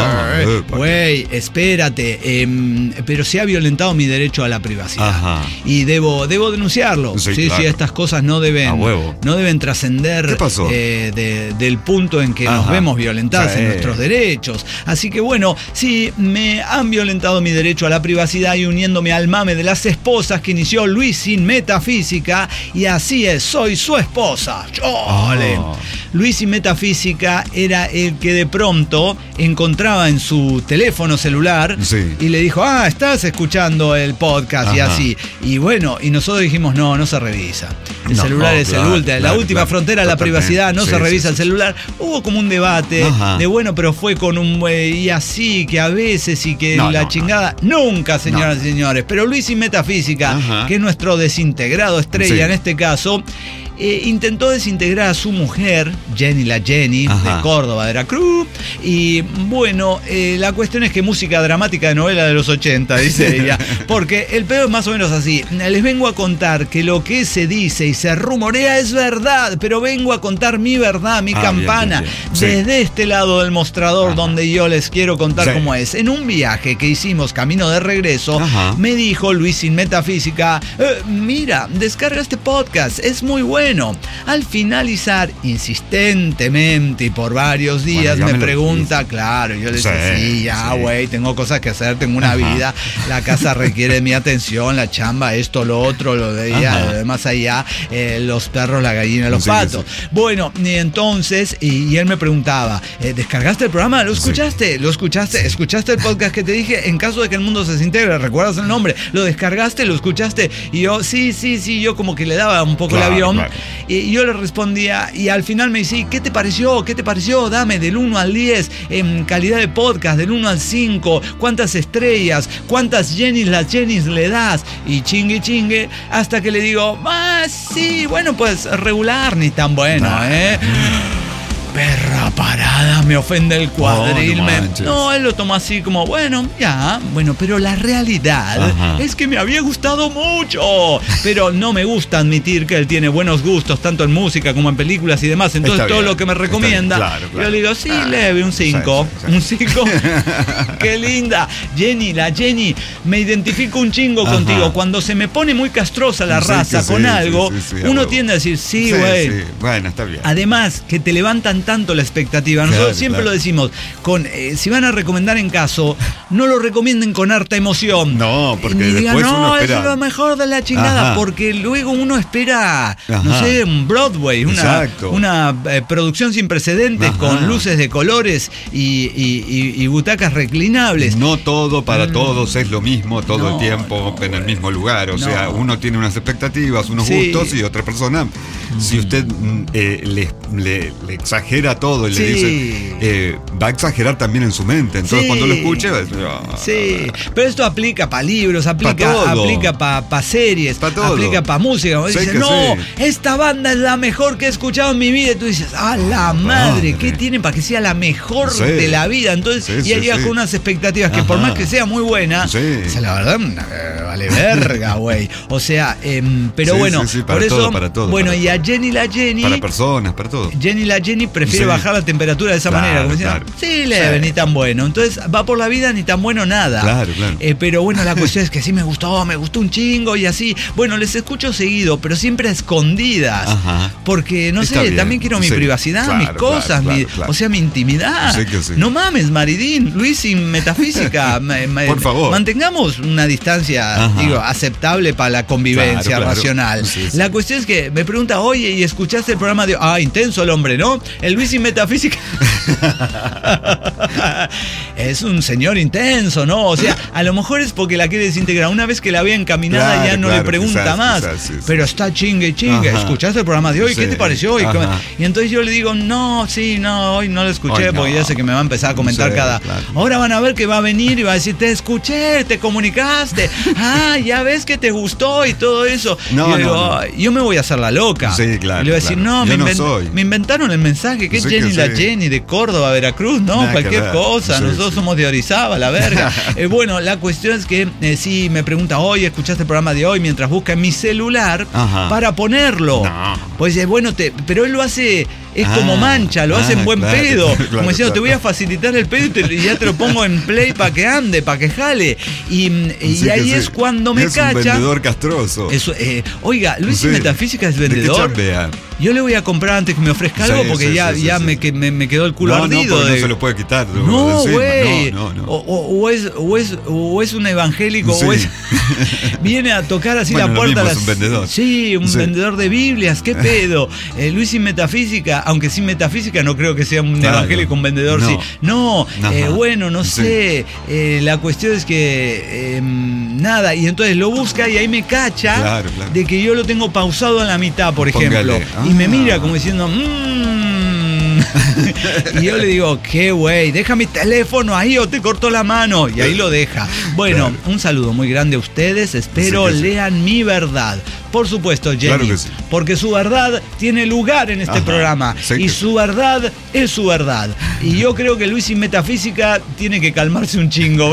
Güey, ah, espérate, eh, pero se ha violentado mi derecho a la privacidad. Ajá. Y debo, debo denunciarlo. Sí, sí, claro. Sí, estas cosas no deben, a huevo. no deben trascender. ¿Qué pasó? Eh, de, del punto en que Ajá. nos vemos violentados sí. en nuestros derechos. Así que bueno, sí, me han violentado mi derecho a la privacidad y uniéndome al mame de las esposas que inició Luis sin Metafísica, y así es, soy su esposa. ¡Chole! Oh. Luis sin Metafísica era el que de pronto encontraba en su teléfono celular sí. y le dijo, ah, estás escuchando el podcast. Ajá. Y así. Y bueno, y nosotros dijimos, no, no se revisa. El no, celular no, es claro, el último, claro, la última claro, frontera de la privacidad, no sí, se revisa sí, el celular. Sí. Hubo como un debate Ajá. de bueno, pero fue con un y así, que a veces y que no, la no, chingada. No. Nunca, señoras no. y señores. Pero Luis sin Metafísica, Ajá. que es nuestro desintegrado estrella sí. en este caso, Eh, intentó desintegrar a su mujer, Jenny la Jenny, Ajá. de Córdoba, de Veracruz. Y bueno, eh, la cuestión es que música dramática de novela de los ochenta, dice ella. Porque el pedo es más o menos así. Les vengo a contar que lo que se dice y se rumorea es verdad, pero vengo a contar mi verdad, mi ah, campana, bien, bien, bien. Sí. desde este lado del mostrador Ajá. donde yo les quiero contar sí. cómo es. En un viaje que hicimos camino de regreso, Ajá. me dijo Luis sin Metafísica, eh, mira, descarga este podcast, es muy bueno. Bueno, al finalizar insistentemente y por varios días bueno, me, me pregunta, claro, yo le decía, sí, sí ya, güey, sí. tengo cosas que hacer, tengo una Ajá. vida, la casa requiere de mi atención, la chamba, esto, lo otro, lo de ella, lo de más allá, eh, los perros, la gallina, los sí, patos. Sí. Bueno, y entonces, y, y él me preguntaba, eh, ¿descargaste el programa? ¿Lo escuchaste? Sí. ¿Lo escuchaste? Sí. ¿Escuchaste el podcast que te dije? En caso de que el mundo se desintegre, ¿recuerdas el nombre? ¿Lo descargaste? ¿Lo escuchaste? Y yo, sí, sí, sí, yo como que le daba un poco claro, el avión. Claro. Y yo le respondía, y al final me decía, ¿qué te pareció? ¿Qué te pareció? Dame del uno al diez en calidad de podcast, del uno al cinco, ¿cuántas estrellas? ¿Cuántas Jennys las Jennys le das? Y chingue chingue, hasta que le digo, ah, sí, bueno, pues regular, ni tan bueno, ¿eh? Perra parada, me ofende el cuadril. Oh, no, me... no, él lo tomó así como, bueno, ya, bueno, pero la realidad Ajá. es que me había gustado mucho. Pero no me gusta admitir que él tiene buenos gustos, tanto en música como en películas y demás. Entonces está todo bien, lo que me recomienda, claro, claro. yo le digo, sí, ah, leve, un cinco. Sí, sí, sí. Un cinco. Qué linda. Jenny, la Jenny, me identifico un chingo Ajá. contigo. Cuando se me pone muy castrosa la sí, raza con sí, algo, sí, sí, sí, uno tiende a decir, sí, güey. Sí, sí. Bueno, está bien. Además, que te levantan tanto la expectativa. Nosotros claro, siempre claro. lo decimos, con eh, si van a recomendar en caso, no lo recomienden con harta emoción. No, porque Ni después digan, no, uno espera... es lo mejor de la chingada, Ajá. porque luego uno espera, Ajá. no sé, un Broadway, una, una eh, producción sin precedentes Ajá. con luces de colores y, y, y, y butacas reclinables. No todo para mm. todos es lo mismo todo no, el tiempo no, en el mismo lugar. O no. sea, uno tiene unas expectativas, unos sí. gustos y otra persona, mm. si usted eh, le, le, le exagera todo y sí. le dice, eh, va a exagerar también en su mente. Entonces sí. cuando lo escuche va a decir, oh, sí, pero esto aplica para libros, aplica pa aplica para pa series, pa aplica para música. Como dices, no, sí. esta banda es la mejor que he escuchado en mi vida. Y tú dices, ah, la madre, ¿qué tienen para que sea la mejor sí. de la vida? Entonces, sí, y ahí sí, con sí. unas expectativas que Ajá. por más que sea muy buena, sí. o sea, la verdad, vale verga, güey. O sea, eh, pero sí, bueno, sí, sí, para por todo, eso, para todo, bueno, para y a Jenny la Jenny, para personas, para todo. Jenny la Jenny prefiere sí. bajar la temperatura de esa claro, manera, como claro. diciendo, sí, leve, sí. ni tan bueno. Entonces va por la vida ni tan bueno nada. Claro, claro. Eh, pero bueno, la cuestión es que sí me gustó, me gustó un chingo y así. Bueno, les escucho seguido, pero siempre a escondidas. Ajá. Porque, no Está sé, bien. también quiero mi sí. privacidad, claro, mis cosas, claro, claro, mi, claro. o sea, mi intimidad. Sí que sí. No mames, Maridín, Luis sin Metafísica. Por favor. Mantengamos una distancia, Ajá. digo, aceptable para la convivencia claro, claro. racional. Sí, sí. La cuestión es que me pregunta, oye, ¿y escuchaste el programa de... Ah, intenso el hombre, ¿no? El Luis sin Metafísica. Es un señor intenso, ¿no? O sea, a lo mejor es porque la quiere desintegrar. Una vez que la ve encaminada claro, ya no claro, le pregunta quizás, más. Quizás, sí, sí. Pero está chingue, chingue. Ajá. ¿Escuchaste el programa de hoy? Sí. ¿Qué te pareció hoy? Ajá. Y entonces yo le digo, no, sí, no, hoy no lo escuché hoy porque no. ya sé que me va a empezar a comentar sí, cada... Claro. Ahora van a ver que va a venir y va a decir, te escuché, te comunicaste. Ah, ya ves que te gustó y todo eso. No, y yo, digo, no, no. yo me voy a hacer la loca. Sí, claro. Y le voy a decir, claro. no, me, no invent... me inventaron el mensaje. ¿Qué sí, Jenny la Sí. Jenny de Córdoba, Veracruz, no, Nada que cualquier ver. cosa, Sí, nosotros sí. somos de Orizaba, la verga. Eh, bueno, la cuestión es que eh, sí me pregunta, hoy escuchaste el programa de hoy mientras busca en mi celular Ajá. para ponerlo. No. Pues eh, bueno, te, pero él lo hace, es Ah, como mancha, lo hace en ah, buen claro, pedo. claro, como diciendo, claro. te voy a facilitar el pedo y, te- y ya te lo pongo en play para que ande, para que jale. Y, y Sí, ahí que es sí. cuando me es cacha. un vendedor castroso. Eso, eh, oiga, Luis Sí. y Metafísica es ¿De qué vendedor. chambea? Yo le voy a comprar antes que me ofrezca algo Sí, porque sí, ya, sí, sí, ya sí. Me, que, me, me quedó el culo no, no, ardido. porque de- no se lo puede quitar. de- No, de encima. güey. No, no, no. O, o- o es, o, es, o es un evangélico, Sí. o es. Viene a tocar así Bueno, la lo puerta. mismo, a es las- un vendedor. Sí, un Sí. vendedor de Biblias. ¿Qué pedo? Eh, Luis sin Metafísica, aunque sin Metafísica no creo que sea un Claro. evangélico, un vendedor. No. Sí. No, Ajá. eh, bueno, no Sí. sé. Eh, la cuestión es que. eh, nada, y entonces lo busca y ahí me cacha Claro, claro. de que yo lo tengo pausado en la mitad, por Póngale. ejemplo. Y me Ah. mira como diciendo. Mmm. Y yo le digo, qué güey, deja mi teléfono ahí o te corto la mano. Y ahí lo deja. Bueno, Claro. un saludo muy grande a ustedes. Espero Sí que sí. lean mi verdad. Por supuesto, Jenny. Claro que sí. Porque su verdad tiene lugar en este Ajá. programa. Sí y que su verdad es su verdad. Y yo creo que Luis sin Metafísica tiene que calmarse un chingo,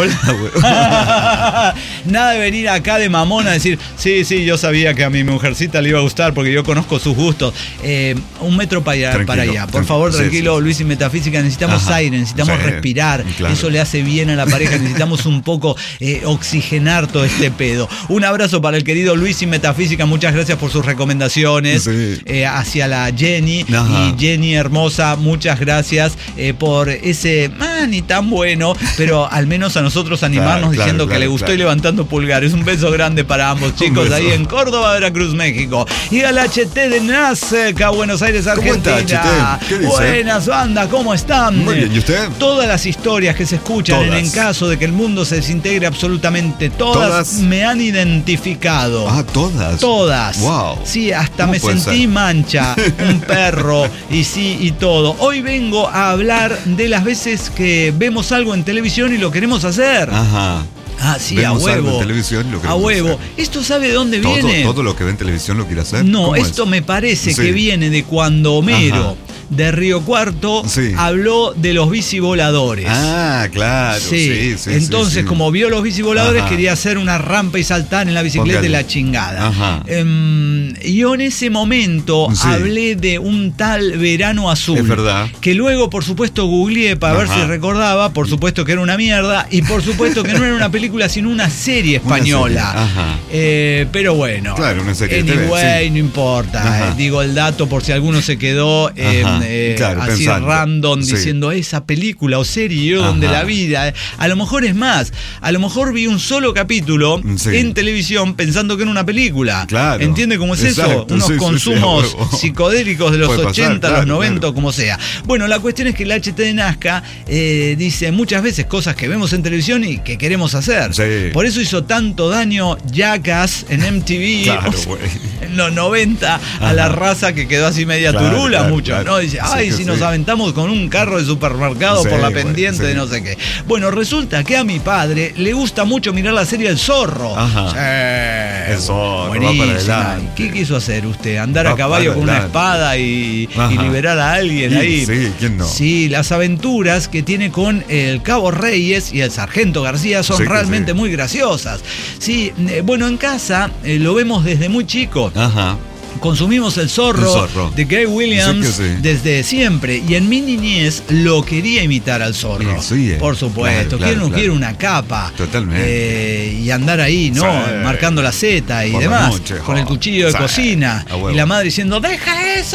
¿verdad? Nada de venir acá de mamón a decir, sí, sí, yo sabía que a mi mujercita le iba a gustar porque yo conozco sus gustos. Eh, un metro para allá, Tranquilo, para allá. Por tranquilo. favor, Sí, tranquilo, sí. Luis sin Metafísica. Necesitamos Ajá. aire, necesitamos Sí, respirar. claro. Eso le hace bien a la pareja. Necesitamos un poco eh, oxigenar todo este pedo. Un abrazo para el querido Luis sin Metafísica. Muchas gracias por sus recomendaciones Sí. eh, hacia la Jenny. Ajá. Y Jenny hermosa, muchas gracias eh, por ese, ah, ni tan bueno, pero al menos a nosotros animarnos Claro, claro, diciendo claro, que le gustó claro. y levantando pulgares. Un beso grande para ambos chicos beso. ahí en Córdoba, Veracruz, México. Y al H T de Nazca, Buenos Aires, ¿Cómo está, Argentina. H T? ¿Qué dice? Buenas, banda, ¿cómo están? Muy bien, ¿y usted? Todas las historias que se escuchan en, Todas. en caso de que el mundo se desintegre absolutamente todas, Todas. me han identificado. Ah, todas. Todas. Wow. Sí, hasta ¿Cómo me puede sentí ser? mancha, un perro, y sí, y todo. Hoy vengo a hablar de las veces que vemos algo en televisión y lo queremos hacer. Ajá. Ah, sí, Vemos a algo huevo. en televisión y lo a queremos huevo. hacer. ¿Esto sabe de dónde ¿Todo, viene? todo lo que ve en televisión lo quiere hacer? No, ¿Cómo esto es? me parece Sí. que viene de cuando Homero, Ajá. de Río Cuarto, Sí. habló de los bicivoladores. Ah, claro. Sí, Sí, sí, entonces sí, sí. como vio los bicivoladores Ajá. quería hacer una rampa y saltar en la bicicleta Póngale. y la chingada. Ajá. Em, yo en ese momento Sí. hablé de un tal Verano Azul. Es verdad. Que luego por supuesto googleé para ver Ajá. si recordaba, por supuesto que era una mierda y por supuesto que no era una película sino una serie Una española. serie, ajá. Eh, pero bueno. Claro, una serie de T V, Anyway, sí. no importa. Ajá. Eh, digo el dato por si alguno se quedó eh, Ajá, eh, claro, así pensando. random Sí. diciendo esa película o serie yo donde Ajá. la vida. A lo mejor es más. A lo mejor vi un solo capítulo Sí. en televisión pensando que era una película. Claro. ¿Entiende cómo es eso? Exacto, Unos sí, sí, sí, consumos a huevo. psicodélicos de los Puede pasar, ochenta, claro, los noventa, claro. como sea. Bueno, la cuestión es que el H T de Nazca eh, dice muchas veces cosas que vemos en televisión y que queremos hacer. Sí. Por eso hizo tanto daño Jackass en M T V. Claro, o sea, güey. en los noventa a la raza que quedó así media Claro, turula claro, mucho, claro. ¿no? Dice, Sí, ay, que si sí. nos aventamos con un carro de supermercado Sí, por la güey, pendiente sí. de no sé qué. Bueno, resulta que a mi padre le gusta mucho mirar la serie El Zorro. Ajá. Sí, El Zorro, va buenísima. para adelante. ¿Qué quiso hacer usted? ¿Andar Va a caballo para con una adelante. espada y, Ajá. y liberar a alguien Y ahí? sí, ¿quién no? Sí, las aventuras que tiene con el Cabo Reyes y el Sargento García son Sí que realmente sí. muy graciosas. Sí, eh, bueno, en casa eh, lo vemos desde muy chico. Ajá. Consumimos el zorro, El Zorro. de Gary Williams Sí que sí. desde siempre. Y en mi niñez lo quería imitar al zorro. Sí, sí, eh. Por supuesto. Claro, quiero, claro, quiero claro. una capa. Totalmente. Eh, y andar ahí, ¿no? Sí. Marcando la Z y Por la demás. noche, con el jo. cuchillo de Sí. cocina. A huevo. Y la madre diciendo, ¡deja eso!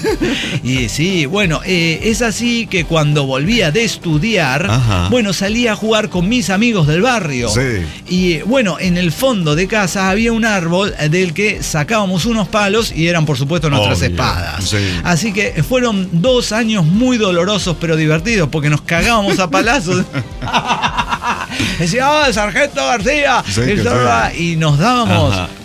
Y sí, bueno, eh, es así que cuando volvía de estudiar, Ajá. bueno, salía a jugar con mis amigos del barrio. Sí. Y bueno, en el fondo de casa había un árbol del que sacábamos unos palos y eran por supuesto nuestras Obvio, espadas. sí. Así que fueron dos años muy dolorosos pero divertidos porque nos cagábamos a palazos. Decía, ¡oh, el Sargento García! Sí, el que Zorro", sí. y nos dábamos Ajá.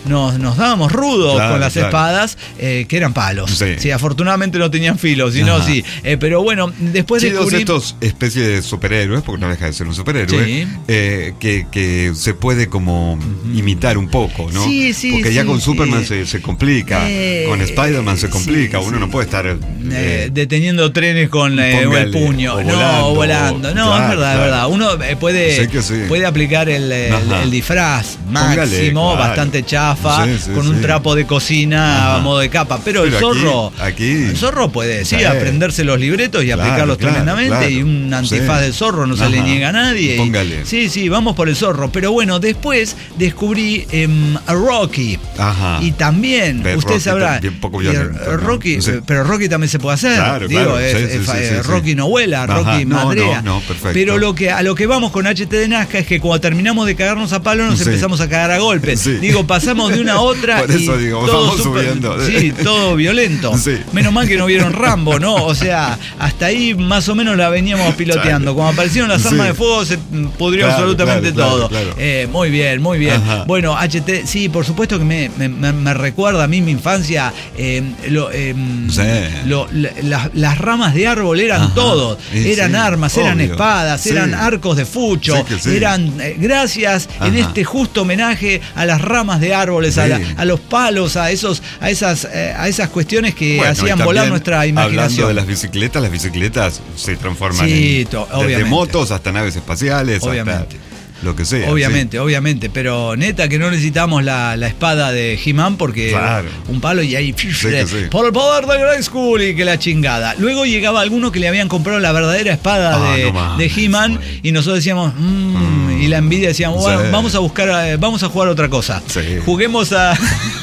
nos, nos dábamos rudos claro, con las claro. espadas, eh, que eran palos. Sí. Sí, afortunadamente no tenían filo, sino Ajá. sí. Eh, pero bueno, después Sí, todos descubrí... estos especies de superhéroes, porque no deja de ser un superhéroe, Sí. eh, que, que se puede como uh-huh. imitar un poco, ¿no? Sí, sí, porque sí, ya con sí. Superman se, se complica, Eh, con Spider-Man se complica, sí, uno sí. no puede estar... Eh, eh, deteniendo trenes con eh, póngale, el puño. o no, volando, volando. No, claro, es verdad, claro. es verdad. Uno eh, puede, Sé que sí. puede aplicar el, el, Ajá. el disfraz Póngale, máximo, claro. bastante chafa, Sí, sí, con sí. un trapo de cocina Ajá. a modo de capa. Pero, Pero el zorro, aquí- aquí- el zorro puede, sí, Sí. aprenderse los libretos y Claro, aplicarlos claro, tremendamente. claro. Y un antifaz Sí. del zorro no se Ajá. le niega a nadie. Y- Póngale. sí, sí, vamos por el zorro. Pero bueno, después descubrí eh, a Rocky. Ajá. Y también, Ve, usted Rocky sabrá, también poco y, eh, violento, ¿no? Rocky, Sí. pero Rocky también se puede hacer. Claro, Digo, claro. es, Sí, es sí, fa- sí, sí, Rocky sí. no vuela, Ajá. Rocky No, madrea. no, no, perfecto. Pero lo que, a lo que vamos con H T de Nazca es que cuando terminamos de cagarnos a palo nos Sí. empezamos a cagar a golpes. Sí. Digo, pasamos de una a otra. Por eso y digo, todo vamos súper- subiendo. Sí, todo violento. Sí. Menos mal que no vieron Rambo, ¿no? O sea, hasta ahí más o menos la veníamos piloteando. Claro. Cuando aparecieron las armas Sí. de fuego se mm, pudrió Claro, absolutamente claro, todo. claro, claro. Eh, muy bien, muy bien. Ajá. Bueno, H T, sí, por supuesto que me, me, me- me recuerda a mí mi infancia. eh, lo, eh, Sí. lo- la- la- las ramas de árbol eran Ajá. todo. Sí, Eran sí, armas, eran obvio. espadas, Sí. eran arcos de fucho. Sí que sí. Eran eh, gracias en Ajá. este justo homenaje a las ramas de árboles, a, Sí. la- a los palos, a esos, a esas, eh, a esas cuestiones que Bueno, y hacían también, volar nuestra imaginación. Hablando de las bicicletas, las bicicletas se transforman Sí, en to- desde obviamente. motos hasta naves espaciales, Obviamente. hasta lo que sea. Obviamente, obviamente, pero neta que no necesitamos la, la espada de He-Man porque Claro. un palo y ahí Sí que sí. por el poder de Grayskull y que la chingada. Luego llegaba alguno que le habían comprado la verdadera espada Ah, de, no mames, de He-Man güey. y nosotros decíamos mmm, Mm. y la envidia decíamos, bueno, Sí. vamos a buscar, eh, vamos a jugar otra cosa. Sí. Juguemos a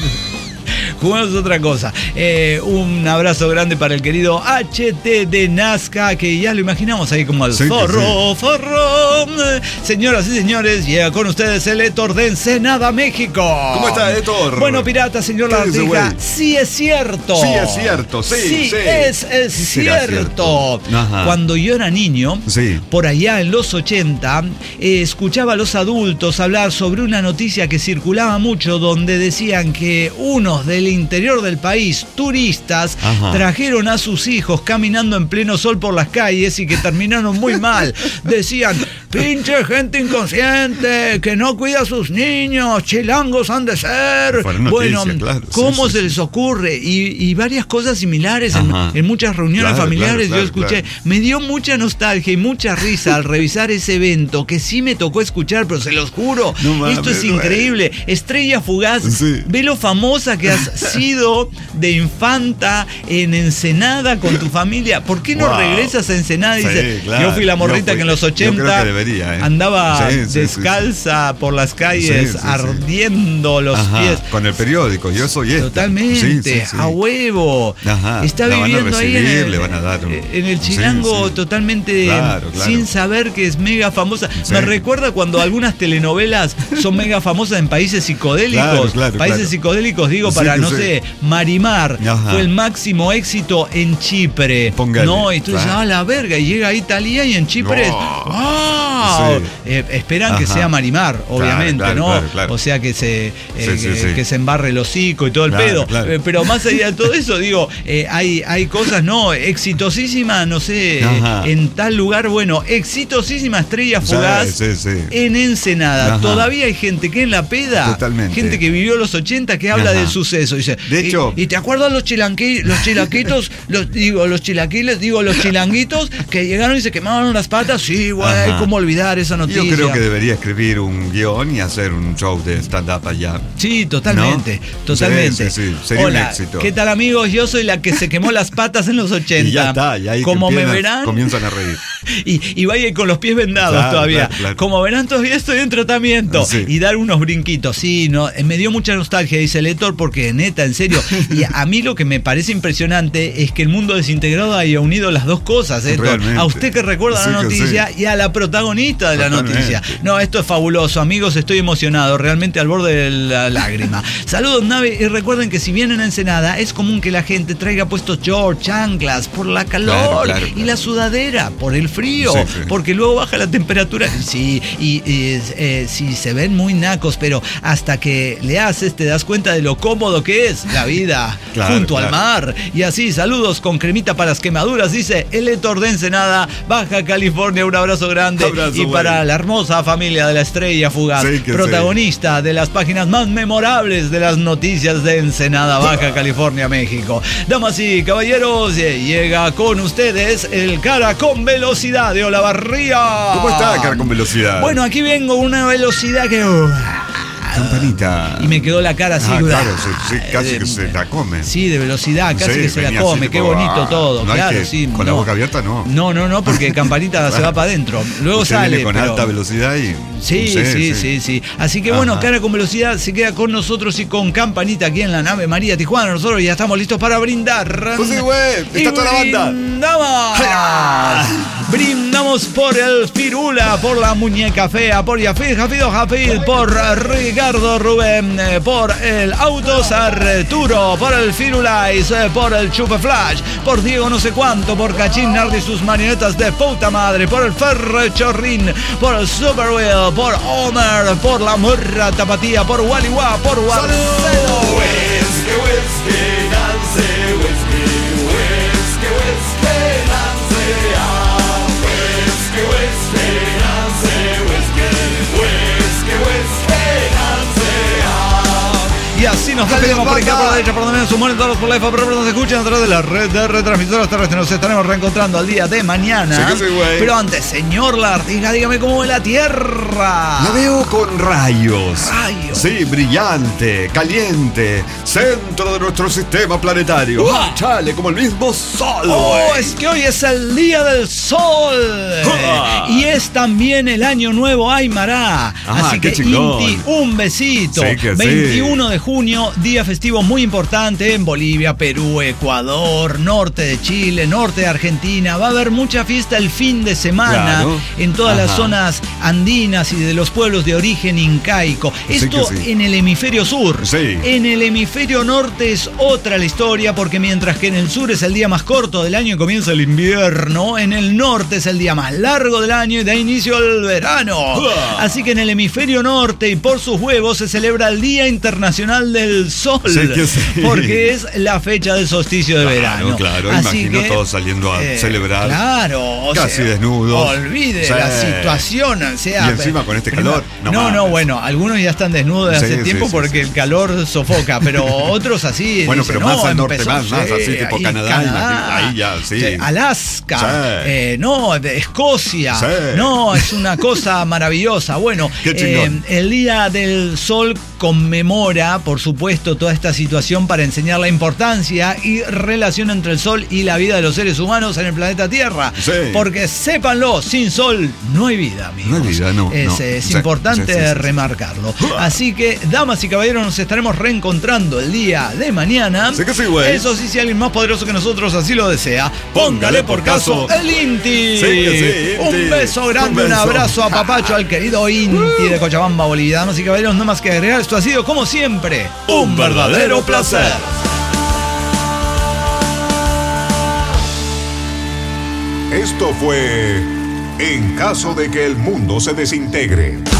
Jugamos otra cosa. Eh, un abrazo grande para el querido H T de Nazca, que ya lo imaginamos ahí como el Sí que zorro, zorro. Eh, Señoras y señores, llega con ustedes el Héctor de Ensenada, México. ¿Cómo está, Héctor? Bueno, pirata, señor ¿Qué dice, Lagartija, güey? sí es cierto. Sí es cierto, sí, sí. es, es Sí será cierto. cierto. Ajá. Cuando yo era niño, Sí. por allá en los ochenta, eh, escuchaba a los adultos hablar sobre una noticia que circulaba mucho donde decían que unos del interior del país, turistas, Ajá. trajeron a sus hijos caminando en pleno sol por las calles y que terminaron muy mal. Decían, pinche gente inconsciente, que no cuida a sus niños, chilangos han de ser. Fueron Bueno, noticias, claro. Sí, ¿cómo sí, se sí. les ocurre? Y, y varias cosas similares en, Ajá. en muchas reuniones Claro, familiares claro, yo claro, escuché. claro. Me dio mucha nostalgia y mucha risa al revisar ese evento que sí me tocó escuchar, pero se los juro, No mames, esto es güey. increíble. Estrella fugaz, Sí. ve lo famosa que has sido de infanta en Ensenada con tu familia. ¿Por qué no Wow. regresas a Ensenada? Y Sí, dice, claro. yo fui la morrita Yo fui. que en los Yo creo ochenta que debería, ¿eh? andaba Sí, sí, sí, descalza por las calles, Sí, sí, sí. ardiendo los Ajá, pies. con el periódico, yo soy este. Totalmente, Sí, sí, sí. a huevo. Ajá, Está la van a viviendo ahí en recibir, el, le van a dar un- en el Sí, chilango sí. totalmente Claro, claro. sin saber que es mega famosa. Sí. Me recuerda cuando algunas telenovelas son mega famosas en países psicodélicos. Claro, claro, países claro. psicodélicos, digo, Sí, para, que no sí. sé, Marimar. Ajá. Fue el máximo éxito en Chipre. Póngale, No, y tú dices, claro. ah, la verga, y llega a Italia y en Chipre es, No. ¡wow! Sí. Eh, esperan que Ajá. sea Marimar, obviamente, claro, ¿no? claro, claro. O sea que se, eh, Sí, sí, que, sí. que se embarre el hocico y todo el Claro, pedo. claro. Eh, pero más allá de todo eso, digo, eh, hay, hay cosas, ¿no? Exitosísima, no sé, eh, Ajá. en tal lugar, bueno, exitosísima estrella Sí, fugaz sí, sí. en Ensenada. Ajá. Todavía hay gente que en la peda, Totalmente. gente que vivió los ochenta que habla Ajá. del suceso. Dice, De y- hecho- ¿y, te acuerdas los chilanqui, los chilaquitos, los, digo, los chilaquiles, digo, los chilanguitos que llegaron y se quemaron las patas? Sí, güey, Ajá. ¿cómo olvidar esa noticia? Yo creo que debería escribir un guión y hacer un show de stand-up allá. Sí, totalmente, ¿No? totalmente. Sí, sí, sí, sería un Hola, éxito. ¿qué tal, amigos? Yo soy la que se quemó las patas en los ochenta. Y ya está, y ahí Como que me empiezan- verán, comienzan a reír. y, y vaya con los pies vendados Claro, todavía. claro, claro. Como verán, todavía estoy en tratamiento. Sí. Y dar unos brinquitos. Sí, no, eh, me dio mucha nostalgia, dice el Héctor, porque neta, en serio. Y a mí lo que me parece impresionante es que el mundo desintegrado haya unido las dos cosas, Héctor. Realmente. A usted que recuerda Sí la que noticia y a la protagonista protagonista de la noticia. No, esto es fabuloso, amigos, estoy emocionado, realmente al borde de la lágrima. Saludos, nave, y recuerden que si vienen a Ensenada, es común que la gente traiga puestos shorts, chanclas, por la calor, claro, claro, claro. y la sudadera, por el frío, sí, sí. porque luego baja la temperatura. Sí, y, y eh, sí, se ven muy nacos, pero hasta que le haces te das cuenta de lo cómodo que es la vida claro, junto claro. al mar. Y así, saludos con cremita para las quemaduras, dice el Héctor de Ensenada, Baja California, un abrazo grande. Abrazo, y para güey. la hermosa familia de la estrella fugaz, sí, protagonista sí. de las páginas más memorables de las noticias de Ensenada, Baja California, México. Damas y caballeros, llega con ustedes el Cara con Velocidad de Olavarría. ¿Cómo está, Cara con Velocidad? Bueno, aquí vengo con una velocidad que... Uh, Campanita. Y me quedó la cara así. Ah, claro, sí, sí, casi eh, que se la come. Sí, de velocidad, casi sí, que se la come. Así, qué tipo, bonito ah, todo. No claro, que, sí. Con no. la boca abierta no. No, no, no, porque Campanita se va para adentro. Luego Usted sale. Viene con pero... alta velocidad y. Sí, sí, sí, sí, sí. Así que bueno, Ajá. Cara con Velocidad se queda con nosotros y con Campanita aquí en la nave María Tijuana. Nosotros ya estamos listos para brindar. Pues sí, güey. Está toda la banda. Brindamos. Brindamos por el Firula, por la muñeca fea, por Yafid, Jafido Jafid, por Ricardo Rubén, por el Autos Arturo, por el Firulais, por el Chupe Flash, por Diego no sé cuánto, por Cachín Nardi y sus marionetas de puta madre, por el Ferre Chorrín, por el Super Wheel, por Homer, por la Murra Tapatía, por Waliwa, por Guarcelo. Whisky, whisky, Nancy, whisky, whisky, whisky, Nancy, ah. Whisky, whisky, Nancy, whisky, whisky, whisky, Nancy, ah. Y así nos despedimos por acá, por la derecha, por donde menos sumonen todos los por la F, pero nos escuchan a través de la red de retransmisoras terrestres. Nos estaremos reencontrando al día de mañana. Sí, sí, pero antes, señor Lartiga, dígame cómo ve la Tierra. La veo con rayos. Rayos. Sí, brillante, caliente, centro de nuestro sistema planetario. Uh. ¡Ah, chale! Como el mismo sol. Oh, wey. es que hoy es el día del sol. Uh. Y es también el año nuevo Aymara. Ah, así que, chingón. Inti, un besito. Sí que veintiuno sí. de junio, día festivo muy importante en Bolivia, Perú, Ecuador, norte de Chile, norte de Argentina. Va a haber mucha fiesta el fin de semana claro. en todas Ajá. las zonas andinas y de los pueblos de origen incaico. Esto sí sí. en el hemisferio sur. Sí. En el hemisferio norte es otra la historia, porque mientras que en el sur es el día más corto del año y comienza el invierno, en el norte es el día más largo del año y da inicio el verano. Uh. Así que en el hemisferio norte y por sus huevos se celebra el Día Internacional del Sol, sí que sí. porque es la fecha del solsticio de claro, verano. Claro, Así imagino que, todos saliendo a eh, celebrar. Claro, casi sea, desnudos. Olvide sí. la situación. O sea, y encima con este calor. No, No, no, no, bueno, algunos ya están desnudos de sí, hace sí, tiempo sí, porque sí. el calor sofoca, pero otros así. Bueno, dicen, pero más no, al norte, empezó, más, más, sí, así tipo ahí, Canadá, Canadá, ahí ya, sí. sí, Alaska, Sí. eh, no, de Escocia, sí. no, es una cosa maravillosa. Bueno, eh, el Día del Sol conmemora, por supuesto, toda esta situación para enseñar la importancia y relación entre el Sol y la vida de los seres humanos en el planeta Tierra. Sí. Porque sépanlo, sin Sol no hay vida, amigos. No hay vida, no. Es, no. es sí, importante sí, sí, sí, remarcarlo. Así que, damas y caballeros, nos estaremos reencontrando el día de mañana. Sí que sí, güey. Eso sí, si alguien más poderoso que nosotros así lo desea, póngale por caso el Inti. Sí que sí, Inti. Un beso grande, un, beso. un abrazo a papacho, al querido Inti de Cochabamba, Bolivia. Damas y caballeros, no más que agregar, esto ha sido, como siempre, un verdadero placer. Esto fue En caso de que el mundo se desintegre.